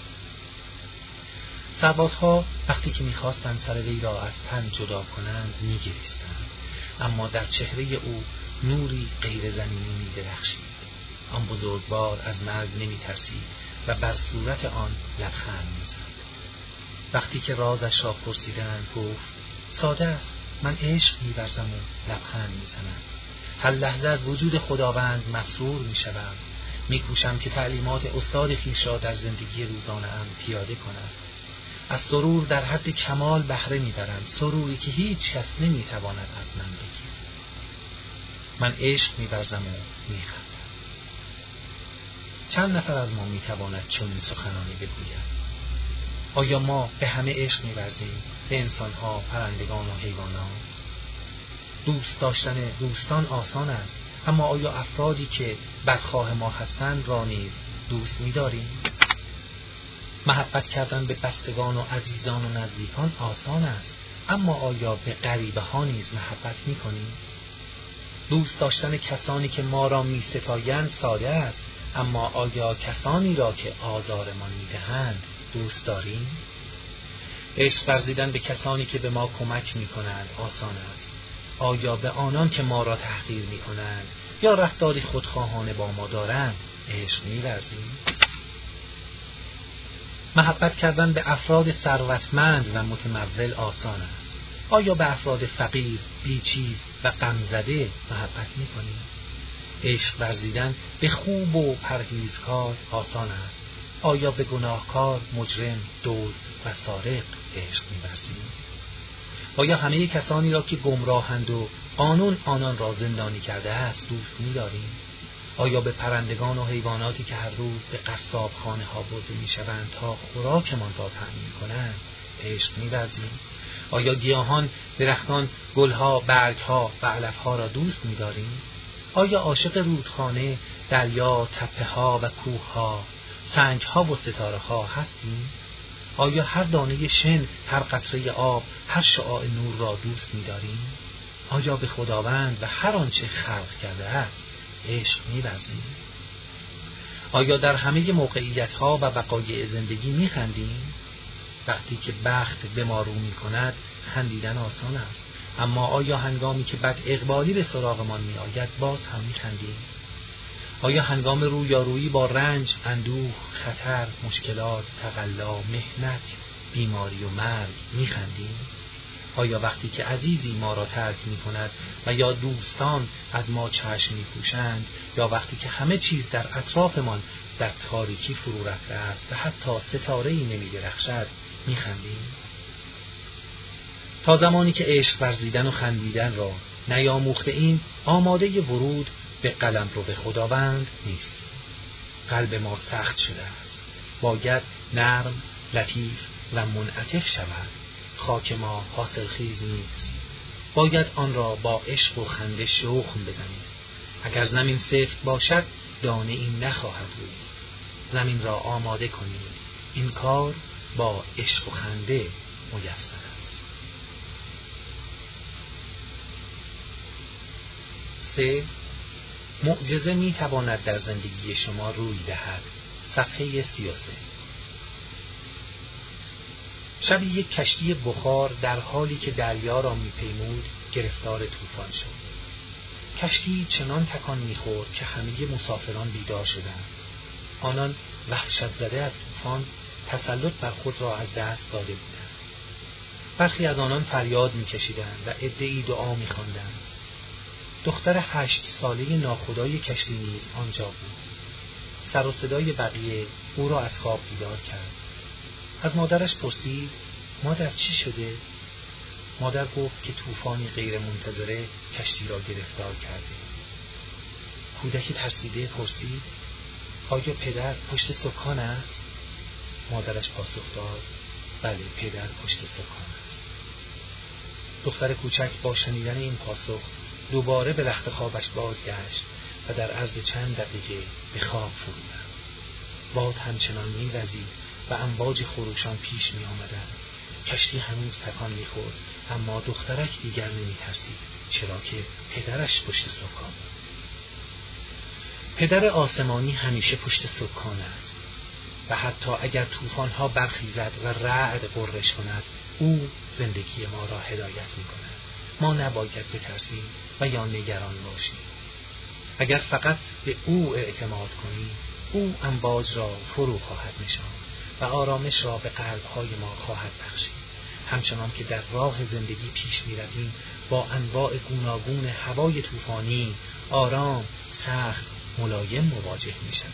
سربازها وقتی که می‌خواستند سر وی را از تن جدا کنند می‌گریستند، اما در چهره او نوری غیر زمینی می درخشید. آن بزرگوار از مرگ نمی ترسید و بر صورت آن لبخند می زد. وقتی که رازش را پرسیدند گفت ساده است، من عشق می ورزم و لبخند می زنم. هر لحظه از وجود خداوند مسرور می شدم. می کوشم که تعلیمات استاد خویش را در زندگی روزانه‌ام پیاده کنم. از سرور در حد کمال بهره می برم، سروری که هیچ کس نمی تواند از من بگیرد. من عشق می ورزم و می خندم. چند نفر از ما می تواند چنین سخنانی بگوید؟ آیا ما به همه عشق می ورزیم؟ به انسانها، پرندگان و حیوانات؟ دوست داشتن دوستان آسان است، اما آیا افرادی که بدخواه ما هستند را نیز دوست می داریم؟ محبت کردن به بستگان و عزیزان و نزدیکان آسان است، اما آیا به غریبه ها نیز محبت می کنیم؟ دوست داشتن کسانی که ما را می ستایند ساده است، اما آیا کسانی را که آزارمان می دهند دوست داریم؟ عشق ورزیدن به کسانی که به ما کمک می کنند آسان است. آیا به آنان که ما را تحقیر می کنند یا رفتاری خودخواهانه با ما دارند عشق می ورزیم؟ محبت کردن به افراد ثروتمند و متمول آسان است. آیا به افراد فقیر، بیچیز و غمزده محبت می کنیم؟ عشق ورزیدن به خوب و پرهیزکار آسان است. آیا به گناهکار، مجرم، دزد و سارق عشق می‌ورزیم؟ آیا همه کسانی را که گمراهند و قانون آنان را زندانی کرده است دوست می‌داریم؟ آیا به پرندگان و حیواناتی که هر روز به قصابخانه ها برده می‌شوند تا خوراکمان را تأمین کنند عشق می‌ورزیم؟ آیا گیاهان، درختان، گلها، برگها و علفها را دوست می‌داریم؟ آیا عاشق رودخانه، دریا، تپه‌ها و کوه‌ها، سنگ‌ها و ستاره‌ها هستیم؟ آیا هر دانه شن، هر قطره آب، هر شعاع نور را دوست می‌داریم؟ آیا به خداوند و هر آنچه خلق کرده است عشق می‌ورزیم؟ آیا در همه موقعیت‌ها و وقایع زندگی می‌خندیم؟ وقتی که بخت به ما رو می‌کند خندیدن آسان است، اما آیا هنگامی که بد اقبالی به سراغمان می‌آید باز هم می‌خندیم؟ آیا هنگام رویارویی با رنج، اندوه، خطر، مشکلات، تقلا، محنت، بیماری و مرگ می‌خندیم؟ آیا وقتی که عزیزی ما را ترک می‌کند و یا دوستان از ما چشم می‌پوشند، یا وقتی که همه چیز در اطرافمان در تاریکی فرو رفته است و حتی ستاره‌ای نمی‌درخشد می‌خندیم؟ تا زمانی که عشق ورزیدن و خندیدن را نیاموخته ایم، آماده ورود به قلمرو به خداوند نیست. قلب ما سخت شده است. باید نرم، لطیف و منعطف شود. خاک ما حاصلخیز نیست. باید آن را با عشق و خنده شخم بزنیم. اگر زمین سفت باشد دانه این نخواهد بود. زمین را آماده کنیم. این کار با عشق و خنده میسر است. سه. معجزه می تواند در زندگی شما روی دهد. صفحه سی و سه. شبی یک کشتی بخار در حالی که دریا را می پیمود گرفتار طوفان شد. کشتی چنان تکان می خورد که همه مسافران بیدار شدند. آنان وحشت زده از طوفان تسلط بر خود را از دست داده بودند. برخی از آنان فریاد می کشیدند و عده‌ای دعا می خواندند. دختر هشت ساله ناخدای کشتی نیز آنجا بود. سر و صدای بقیه او را از خواب بیدار کرد. از مادرش پرسید مادر چی شده؟ مادر گفت که طوفانی غیر منتظره کشتی را گرفتار کرده. کودک ترسیده پرسید آیا پدر پشت سکان است؟ مادرش پاسخ داد بله، پدر پشت سکان است. دختر کوچک با شنیدن این پاسخ دوباره به رخت خوابش بازگشت و در عرض چند دقیقه به خواب فرو رفت. باد همچنان می‌وزید و امواج خروشان پیش می‌آمدند. کشتی هنوز تکان می‌خورد، اما دخترک دیگر نمی‌ترسید، چرا که پدرش پشت سکان بود. پدر آسمانی همیشه پشت سکان است و حتی اگر طوفان‌ها برخیزد و رعد غرش کند، او زندگی ما را هدایت می‌کند ما نباید بترسیم و یا نگران باشیم. اگر فقط به او اعتماد کنیم، او امواج را فرو خواهد نشاند و آرامش را به قلب‌های ما خواهد بخشید. همچنان که در راه زندگی پیش می‌رویم، با انواع گوناگون هوای طوفانی، آرام، سخت، ملایم مواجه می‌شویم.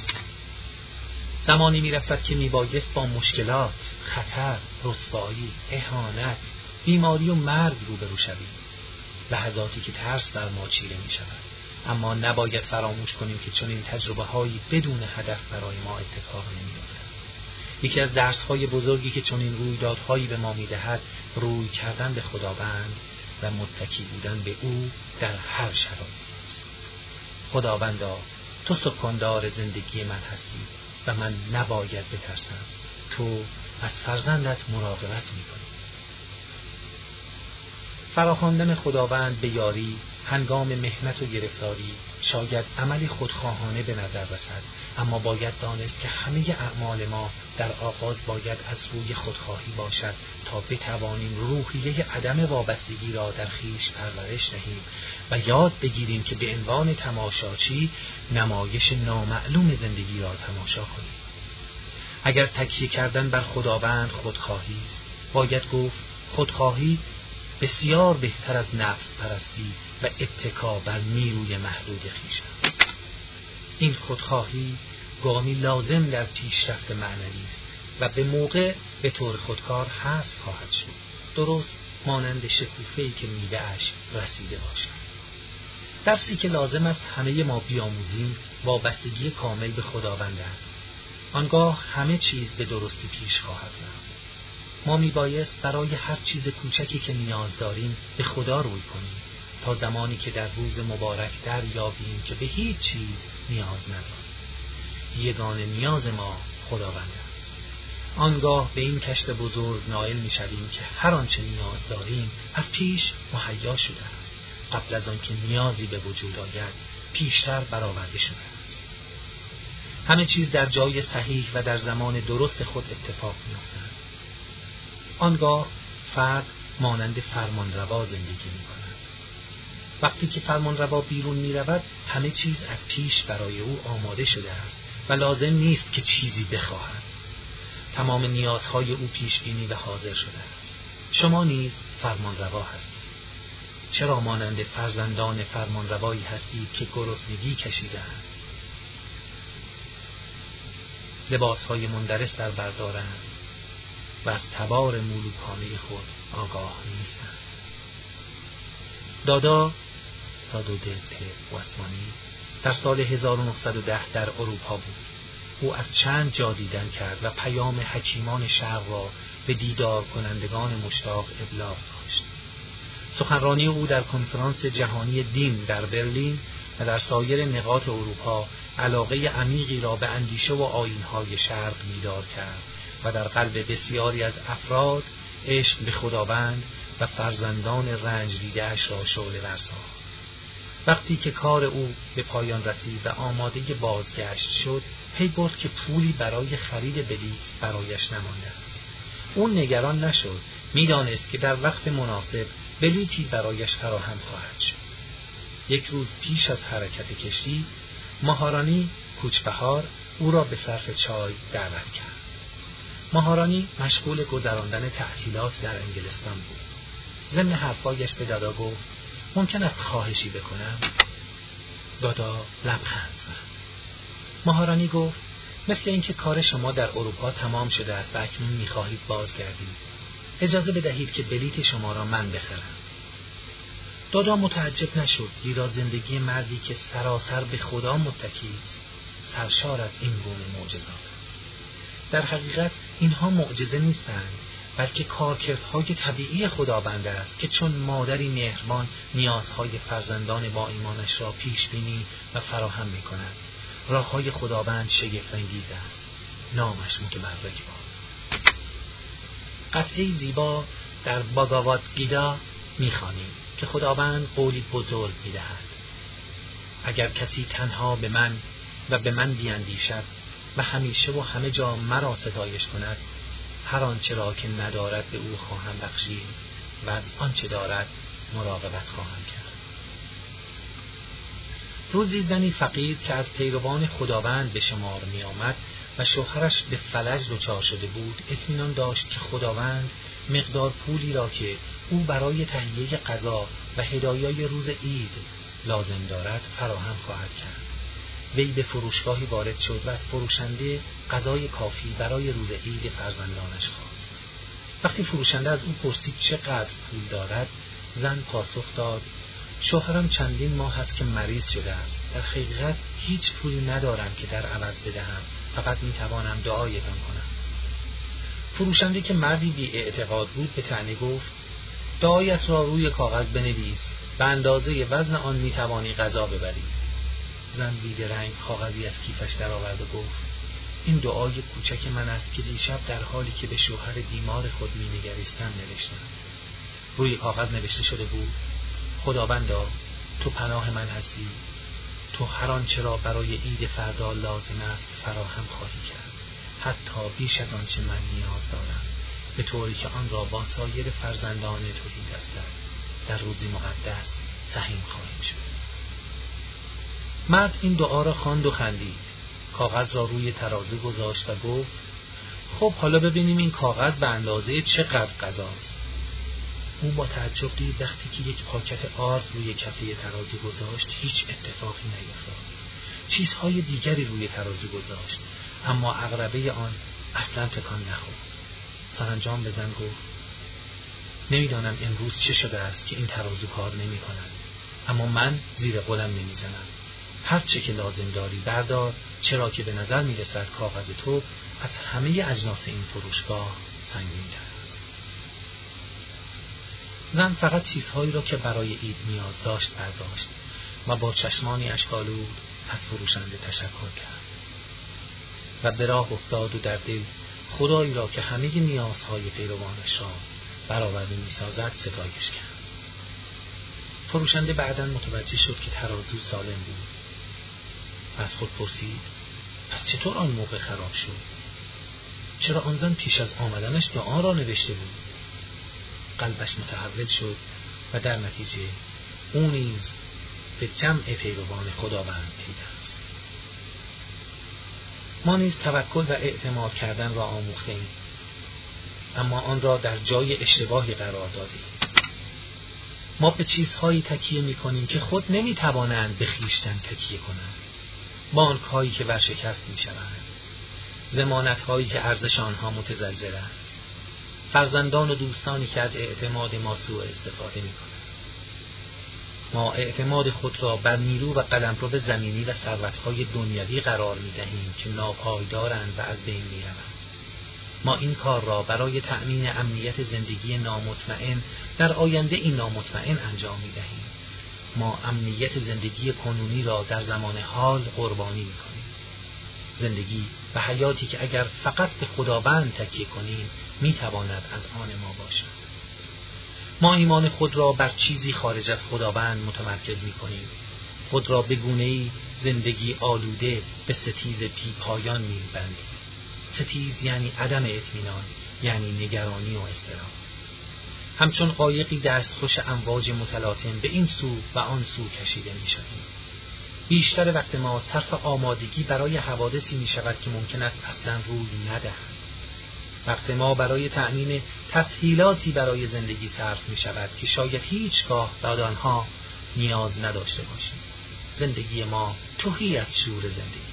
زمانی می‌رفت که میبایست با مشکلات، خطر، رسوایی، اهانت، بیماری و مرگ روبرو شویم. لحظاتی که ترس بر ما چیره می‌شود. اما نباید فراموش کنیم که چنین تجربه‌هایی بدون هدف برای ما اتفاق نمی‌افتد. یکی از درس‌های بزرگی که چنین رویدادهایی به ما می‌دهد، روی کردن به خداوند و متکی بودن به او در هر شرایطی. خداوندا، تو سکندار زندگی من هستی و من نباید بترسم. تو از فرزندت مراقبت می‌کنی. فراخواندن خداوند به یاری هنگام محنت و گرفتاری شاید عملی خودخواهانه به نظر رسد، اما باید دانست که همه اعمال ما در آغاز باید از روی خودخواهی باشد تا بتوانیم روحیه عدم وابستگی را در خویش پرورش دهیم و یاد بگیریم که به عنوان تماشاچی نمایش نامعلوم زندگی را تماشا کنیم. اگر تکیه کردن بر خداوند خودخواهی است، باید گفت خودخواهی بسیار بهتر از نفس پرستی و اتکا بر نیروی محدود خویش است. این خودخواهی گامی لازم در پیشرفت معنوی است و به موقع به طور خودکار حذف خواهد شد، درست مانند شکوفه‌ای که میوه‌اش رسیده باشد. درسی که لازم است همه ما بیاموزیم وابستگی کامل به خداوند است. آنگاه همه چیز به درستی پیش خواهد رفت. ما میبایست برای هر چیز کوچکی که نیاز داریم به خدا روی کنیم تا زمانی که در روز مبارک دریابیم که به هیچ چیز نیاز نداریم. یگانه نیاز ما خداوند است. آنگاه به این کشف بزرگ نائل میشویم که هر آنچه نیاز داریم از پیش مهیا شده است. قبل از آنکه نیازی به وجود آید پیشتر برآورده شده است. همه چیز در جای صحیح و در زمان درست خود اتفاق می‌افتد. آنگاه فرد مانند فرمانروا زندگی می‌کند. وقتی که فرمانروا بیرون می‌رود، همه چیز از پیش برای او آماده شده است و لازم نیست که چیزی بخواهد. تمام نیازهای او پیش‌بینی و حاضر شده است. شما نیز فرمانروا هستید. چرا مانند فرزندان فرمانروایی هستید که گرسنگی کشیده‌اند، لباس‌های مندرس در بر دارند و از تبار ملوکانه خود آگاه نیستند. دادا سادودلت واسمانی در سال هزار و نهصد و ده در اروپا بود. او از چند جا دیدن کرد و پیام حکیمان شرق را به دیدار کنندگان مشتاق ابلاغ داشت. سخنرانی او در کنفرانس جهانی دین در برلین و در سایر نقاط اروپا علاقه عمیقی را به اندیشه و آیین‌های شرق بیدار کرد و در قلب بسیاری از افراد عشق به خداوند و فرزندان رنج دیده‌اش را شعله‌ور ساخت. وقتی که کار او به پایان رسید و آماده بازگشت شد، پی برد که پولی برای خرید بلیط برایش نمانده است. او نگران نشد، می‌دانست که در وقت مناسب بلیطی برایش فراهم خواهد شد. یک روز پیش از حرکت کشتی، ماهارانی کوچبهار او را به صرف چای دعوت کرد. ماهارانی مشغول گذراندن تعطیلات در انگلستان بود. ضمن حرفایش به دادا گفت: ممکن است خواهشی بکنم؟ دادا لبخند زد. ماهارانی گفت: مثل اینکه کار شما در اروپا تمام شده است و اکنون می‌خواهید بازگردید. اجازه بدهید که بلیط شما را من بخرم. دادا متعجب نشد، زیرا زندگی مردی که سراسر به خدا متکی است سرشار از این گونه معجزات است. در حقیقت اینها معجزه نیستند، بلکه کارکردهای طبیعی خداوند است که چون مادری مهربان نیازهای فرزندان با ایمانش را پیش بینی و فراهم می کند. راههای خداوند شگفت انگیز است. نامش متبرک باد. قطعه زیبا در باگاواد گیتا می خوانیم که خداوند قولی بزرگ می دهد: اگر کسی تنها به من و به من بیندیشد و همیشه و همه جا مرا ستایش کند، هر آنچه را که ندارد به او خواهم بخشید و آنچه دارد مراقبت خواهم کرد. روزی زنی فقیر که از پیروان خداوند به شمار می آمد و شوهرش به فلج دچار شده بود، اطمینان داشت که خداوند مقدار پولی را که او برای تهیه غذا و هدایای روز عید لازم دارد فراهم خواهد کرد. وی به فروشگاهی وارد شد و از فروشنده غذای کافی برای روز عید فرزندانش خواست. وقتی فروشنده از او پرسید چقدر پول دارد، زن پاسخ داد: شوهرم چندین ماه است که مریض شده است. در حقیقت هیچ پولی ندارم که در عوض بدهم، فقط می توانم دعایتان کنم. فروشنده که مردی بی اعتقاد بود به طعنه گفت: دعایت را روی کاغذ بنویس، به اندازه وزن آن می توانی غذا ببری. زن بیدرنگ کاغذی از کیفش درآورد و گفت: این دعای کوچک من است که دیشب در حالی که به شوهر بیمار خود می نگریستم نوشتم. روی کاغذ نوشته شده بود: خداوندا، تو پناه من هستی. تو هر آنچه را برای عید فردا لازم است فراهم خواهی کرد، حتی بیش از آنچه من نیاز دارم، به طوری که آن را با سایر فرزندان توحید هستند در روزی مقدس سهیم خواهیم شد. مرد این دعا را خواند و خندید، کاغذ را روی ترازو گذاشت و گفت: خب حالا ببینیم این کاغذ به اندازه چقدر غذاست. او با تعجب دید وقتی که یک پاکت آرد روی کفه ترازو گذاشت هیچ اتفاقی نیفتاد. چیزهای دیگری روی ترازو گذاشت، اما عقربه آن اصلا تکان نخورد. سرانجام به زن گفت: نمیدانم امروز چه شده است که این ترازو کار نمی کند، اما من زیر قولم نمی زنم. هر چه که لازم داری بردار، چرا که به نظر می رسد کاغذ تو از همه اجناس این فروشگاه سنگین‌تر است. زن فقط چیزهایی را که برای عید نیاز داشت برداشت و با چشمانی اشک‌آلود از فروشنده تشکر کرد و به راه افتاد و در دل خدایی را که همه نیازهای پیروانش را برآورده می‌سازد ستایش کرد. فروشنده بعداً متوجه شد که ترازو سالم بود. از خود پرسید: پس چطور آن موقع خراب شد؟ چرا آن زن پیش از آمدنش دعا را نوشته بود؟ قلبش متحول شد و در نتیجه او نیز به جمع پیروان خداوند پیوست. ما نیز توکل و اعتماد کردن را آموختیم، اما آن را در جای اشتباهی قرار دادیم. ما به چیزهایی تکیه می کنیم که خود نمی توانند به خویشتن تکیه کنند. بانک هایی که ورشکست می شوند، ضمانت هایی که ارزش آنها متزلزل است، فرزندان و دوستانی که از اعتماد ما سوء استفاده می کنند. ما اعتماد خود را بر نیرو و قلمرو زمینی و ثروت‌های دنیوی قرار می دهیم که ناپایدارند و از بین می روند. ما این کار را برای تأمین امنیت زندگی نامطمئن در آینده این نامطمئن انجام می دهیم. ما امنیت زندگی کنونی را در زمان حال قربانی می کنیم. زندگی و حیاتی که اگر فقط به خداوند تکیه کنیم می تواند از آن ما باشد. ما ایمان خود را بر چیزی خارج از خداوند متمرکز می کنیم. خود را به گونه‌ای زندگی آلوده به ستیز بی پایان می بندیم. ستیز یعنی عدم اطمینان، یعنی نگرانی و اضطراب. همچون قایقی دستخوش امواج متلاطم به این سو و آن سو کشیده می شویم. بیشتر وقت ما صرف آمادگی برای حوادثی می شود که ممکن است اصلا روی ندهند. وقت ما برای تأمین تسهیلاتی برای زندگی صرف می شود که شاید هیچگاه به آنها نیاز نداشته باشیم. زندگی ما تهی از شور زندگی.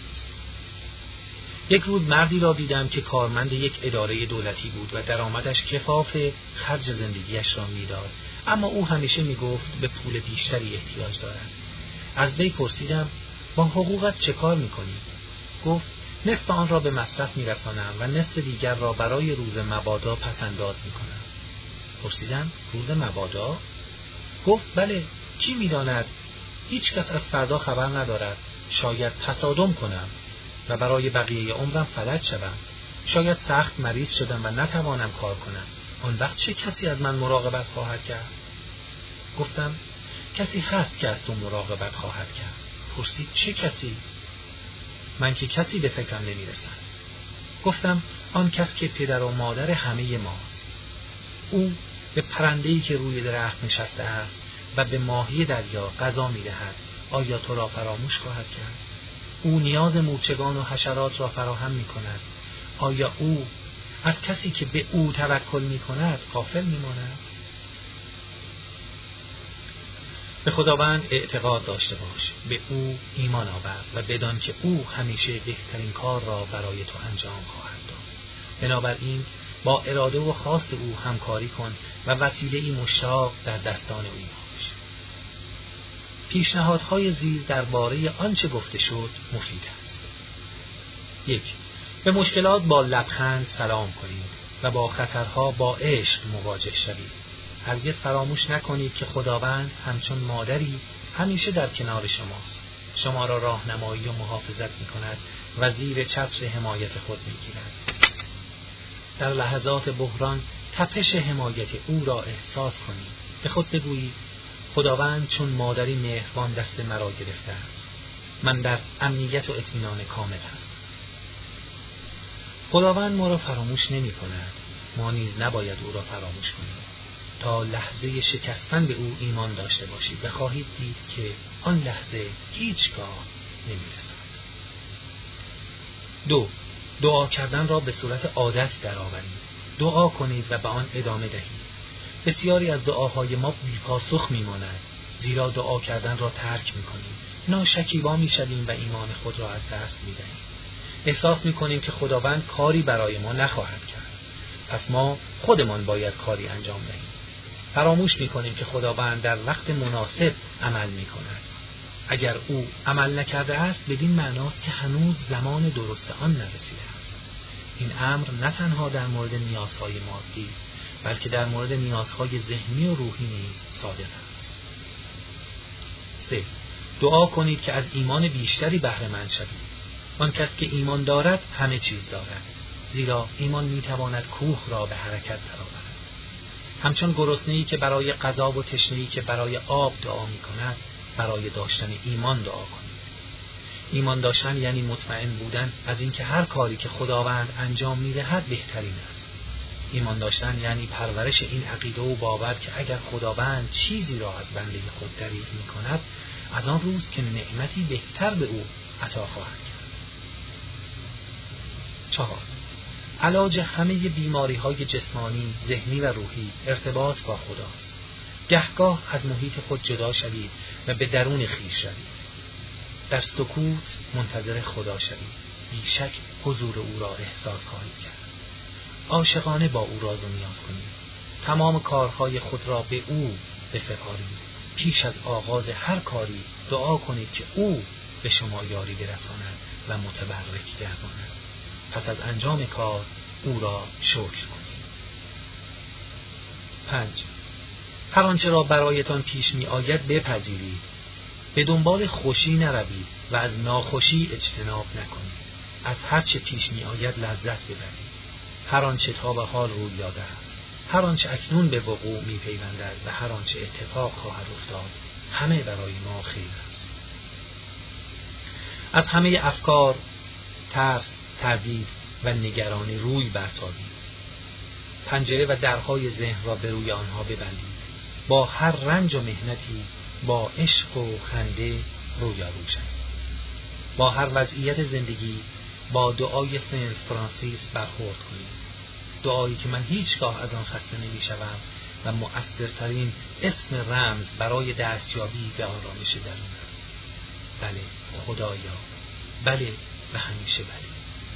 یک روز مردی را دیدم که کارمند یک اداره دولتی بود و درآمدش کفاف خرج زندگیش را میداد، اما او همیشه میگفت به پول بیشتری احتیاج دارد. از وی پرسیدم: با حقوقت چه کار میکنی؟ گفت: نصف آن را به مصرف میرسانم و نصف دیگر را برای روز مبادا پسنداز میکنم. پرسیدم: روز مبادا؟ گفت: بله، کی میداند؟ هیچ کس از فردا خبر ندارد. شاید تصادم کنم و برای بقیه عمرم فلج شدم. شاید سخت مریض شدم و نتوانم کار کنم. آن وقت چه کسی از من مراقبت خواهد کرد؟ گفتم: کسی هست که از تو مراقبت خواهد کرد. پرسید: چه کسی؟ من که کسی به فکرم نمیرسد. گفتم: آن کس که پدر و مادر همه ماست. او به پرنده‌ای که روی درخت نشسته است و به ماهی دریا غذا می‌دهد، آیا تو را فراموش خواهد کرد؟ او نیاز مورچگان و حشرات را فراهم می‌کند، آیا او از کسی که به او توکل می‌کند غافل می‌ماند؟ به خداوند اعتقاد داشته باش، به او ایمان آور و بدان که او همیشه بهترین کار را برای تو انجام خواهد داد. بنابراین با اراده و خواست او همکاری کن و وسیله‌ای مشتاق در دستان او باش. پیشنهادهای زیر درباره آنچه گفته شد مفید است. یک، به مشکلات با لبخند سلام کنید و با خطرها با عشق مواجه شوید. هرگز فراموش نکنید که خداوند همچون مادری همیشه در کنار شماست. شما را راهنمایی و محافظت می‌کند و زیر چتر حمایت خود می‌گیرد. در لحظات بحران تپش حمایت او را احساس کنید. به خود بگویید خداوند چون مادری مهربان دست مرا گرفته است. من در امنیت و اطمینان کامل هستم. خداوند ما را فراموش نمی‌کند. ما نیز نباید او را فراموش کنیم. تا لحظه شکستن به او ایمان داشته باشید و خواهید دید که آن لحظه هیچگاه نمی‌رسد. دو، دعا کردن را به صورت عادت درآورید. دعا کنید و به آن ادامه دهید. بسیاری از دعاهای ما بی‌پاسخ می‌ماند، زیرا دعا کردن را ترک می‌کنیم. ناشکیبا می‌شویم و ایمان خود را از دست می‌دهیم. احساس می‌کنیم که خداوند کاری برای ما نخواهد کرد. پس ما خودمان باید کاری انجام دهیم. فراموش می‌کنیم که خداوند در وقت مناسب عمل می‌کند. اگر او عمل نکرده است بدین معناست که هنوز زمان درست آن نرسیده است. این امر نه تنها در مورد نیازهای مادی بلکه در مورد نیازهای ذهنی و روحی نیز صادق است. سه، دعا کنید که از ایمان بیشتری بهره مند شوید. آن کس که ایمان دارد همه چیز دارد، زیرا ایمان می‌تواند کوه را به حرکت درآورد. همچون گرسنه‌ای که برای غذا و تشنه‌ای که برای آب دعا می‌کند، برای داشتن ایمان دعا کنید. ایمان داشتن یعنی مطمئن بودن از اینکه هر کاری که خداوند انجام می‌دهد بهترین است. ایمان داشتن یعنی پرورش این عقیده و باور که اگر خداوند چیزی را از بنده خود دریغ می‌کند، از آن روز که نعمتی بهتر به او عطا خواهد کرد. چهار، علاج همه بیماری‌های جسمانی، ذهنی و روحی ارتباط با خداست. گهگاه از محیط خود جدا شوید و به درون خویش روید. در سکوت منتظر خدا شوید. بیشک حضور او را احساس خواهید کرد. عاشقانه با او راز و نیاز کنید. تمام کارهای خود را به او بسپارید. پیش از آغاز هر کاری دعا کنید که او به شما یاری برساند و متبرک گرداند. پس از انجام کار او را شکر کنید. پنج، هر آنچه را برایتان پیش می آید بپذیرید. به دنبال خوشی نروید و از ناخوشی اجتناب نکنید. از هر چه پیش می آید لذت ببرید. هر آنچه تا به حال روی داده است، هر آنچه اکنون به وقوع می پیوندد و هر آنچه اتفاق خواهد افتاد، همه برای ما خیر است. از همه افکار، ترس، تردید و نگرانی روی برتابید. پنجره و درهای ذهن را به روی آنها ببندید. با هر رنج و مهنتی با عشق و خنده رویارو شوید. با هر وضعیت زندگی با دعای سنت فرانسیس برخورد کنید. دعایی که من هیچگاه از آن خسته نمی‌شوم و مؤثرترین اسم رمز برای دستیابی به آرامش درون است. بله خدایا، بله و همیشه بله.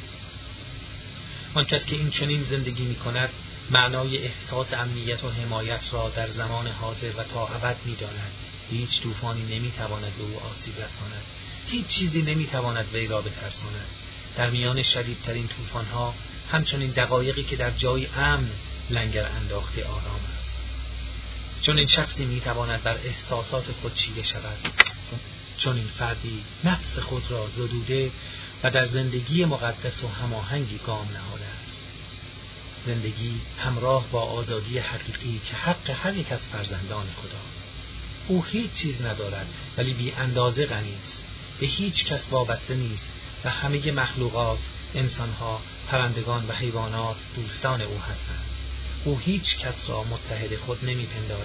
آن کس که این چنین زندگی می کند معنای احساس امنیت و حمایت را در زمان حاضر و تا ابد می داند. هیچ طوفانی نمی تواند به او آسیب رساند. هیچ چیزی نمی تواند وی را بترساند. در میان شدیدترین طوفان‌ها همچنین دقایقی که در جای امن لنگر انداخته آرام است. چون این شخصی می تواند بر احساسات خود چیره شود. چون این فردی نفس خود را زدوده و در زندگی مقدس و هماهنگی گام نهاده است. زندگی همراه با آزادی حقیقی که حق هر یک از فرزندان خداست. او هیچ چیز ندارد ولی بی اندازه غنی است. به هیچ کس وابسته نیست و همه مخلوقات، انسانها، پرندگان و حیوانات دوستان او هستند. او هیچ کس را متحد خود نمیپندارد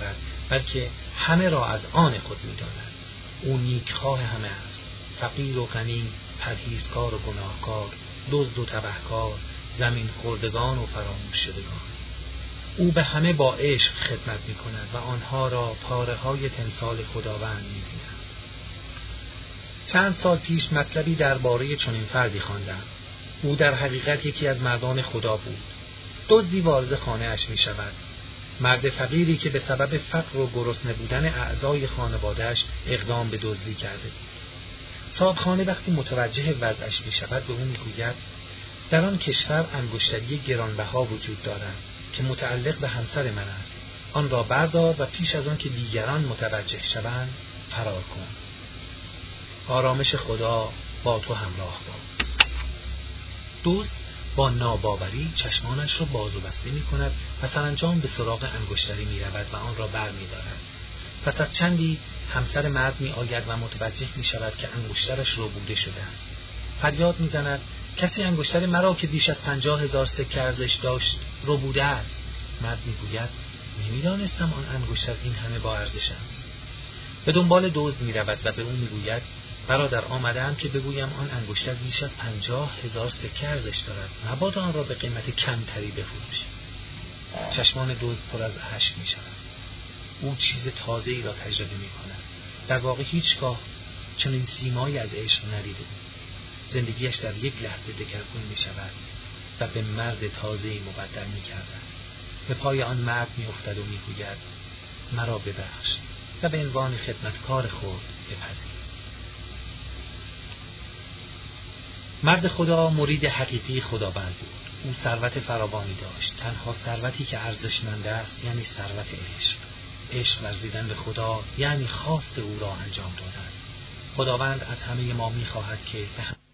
بلکه همه را از آن خود می‌داند. او نیکخواه همه است، فقیر و غنی، پرهیزکار و گناهکار، دزد و تبهکار، زمین خوردگان و فراموش شدگان. او به همه با عشق خدمت می‌کند و آنها را پاره‌های تمثال خداوند می‌بیند. چند سال پیش مطلبی درباره چنین فردی خواندم. او در حقیقت یکی از مردان خدا بود. دزدی وارد خانه‌اش می‌شود. مرد فقیری که به سبب فقر و گرسنه بودن اعضای خانواده‌اش اقدام به دزدی کرده. صاحبخانه وقتی متوجه وضعش می‌شود به او می‌گوید در آن کشور انگشتری گرانبها وجود دارد که متعلق به همسر من است. آن را بردار و پیش از آن که دیگران متوجه شوند فرار کن. آرامش خدا با تو همراه باد. دزد با ناباوری چشمانش را باز و بسته می کند و سرانجام به سراغ انگشتری می رود و آن را بر می دارد. پس از چندی همسر مرد می آید و متوجه می شود که انگشترش ربوده شده است. فریاد می زند کسی انگشتر مرا که بیش از پنجاه هزار سکه ارزش داشت ربوده است. مرد می گوید نمی دانستم آن انگشتر این همه با ارزش است. به دنبال دزد می رود و به او می گوید برادر آمدم که بگویم آن انگشتر بیش از پنجاه هزار سکه ارزش دارد، مبادا آن را به قیمت کمتری بفروشی. چشمان دزد پر از اشک می شود. او چیز تازه ای را تجربه می کند. در واقع هیچگاه چنین سیمایی از عشق ندیده بود. زندگیش در یک لحظه دگرگون می شود و به مرد تازه ای مبدل می کردن. به پای آن مرد می افتد و می گوید مرا ببخش و به عنوان خدمتکار خود بپذیر. مرد خدا مرید حقیقی خداوند بود. او ثروت فراوانی داشت. تنها ثروتی که ارزشمند است یعنی ثروت عشق. عشق ورزیدن به خدا یعنی خواست او را انجام دادن. خداوند از همه ما می‌خواهد که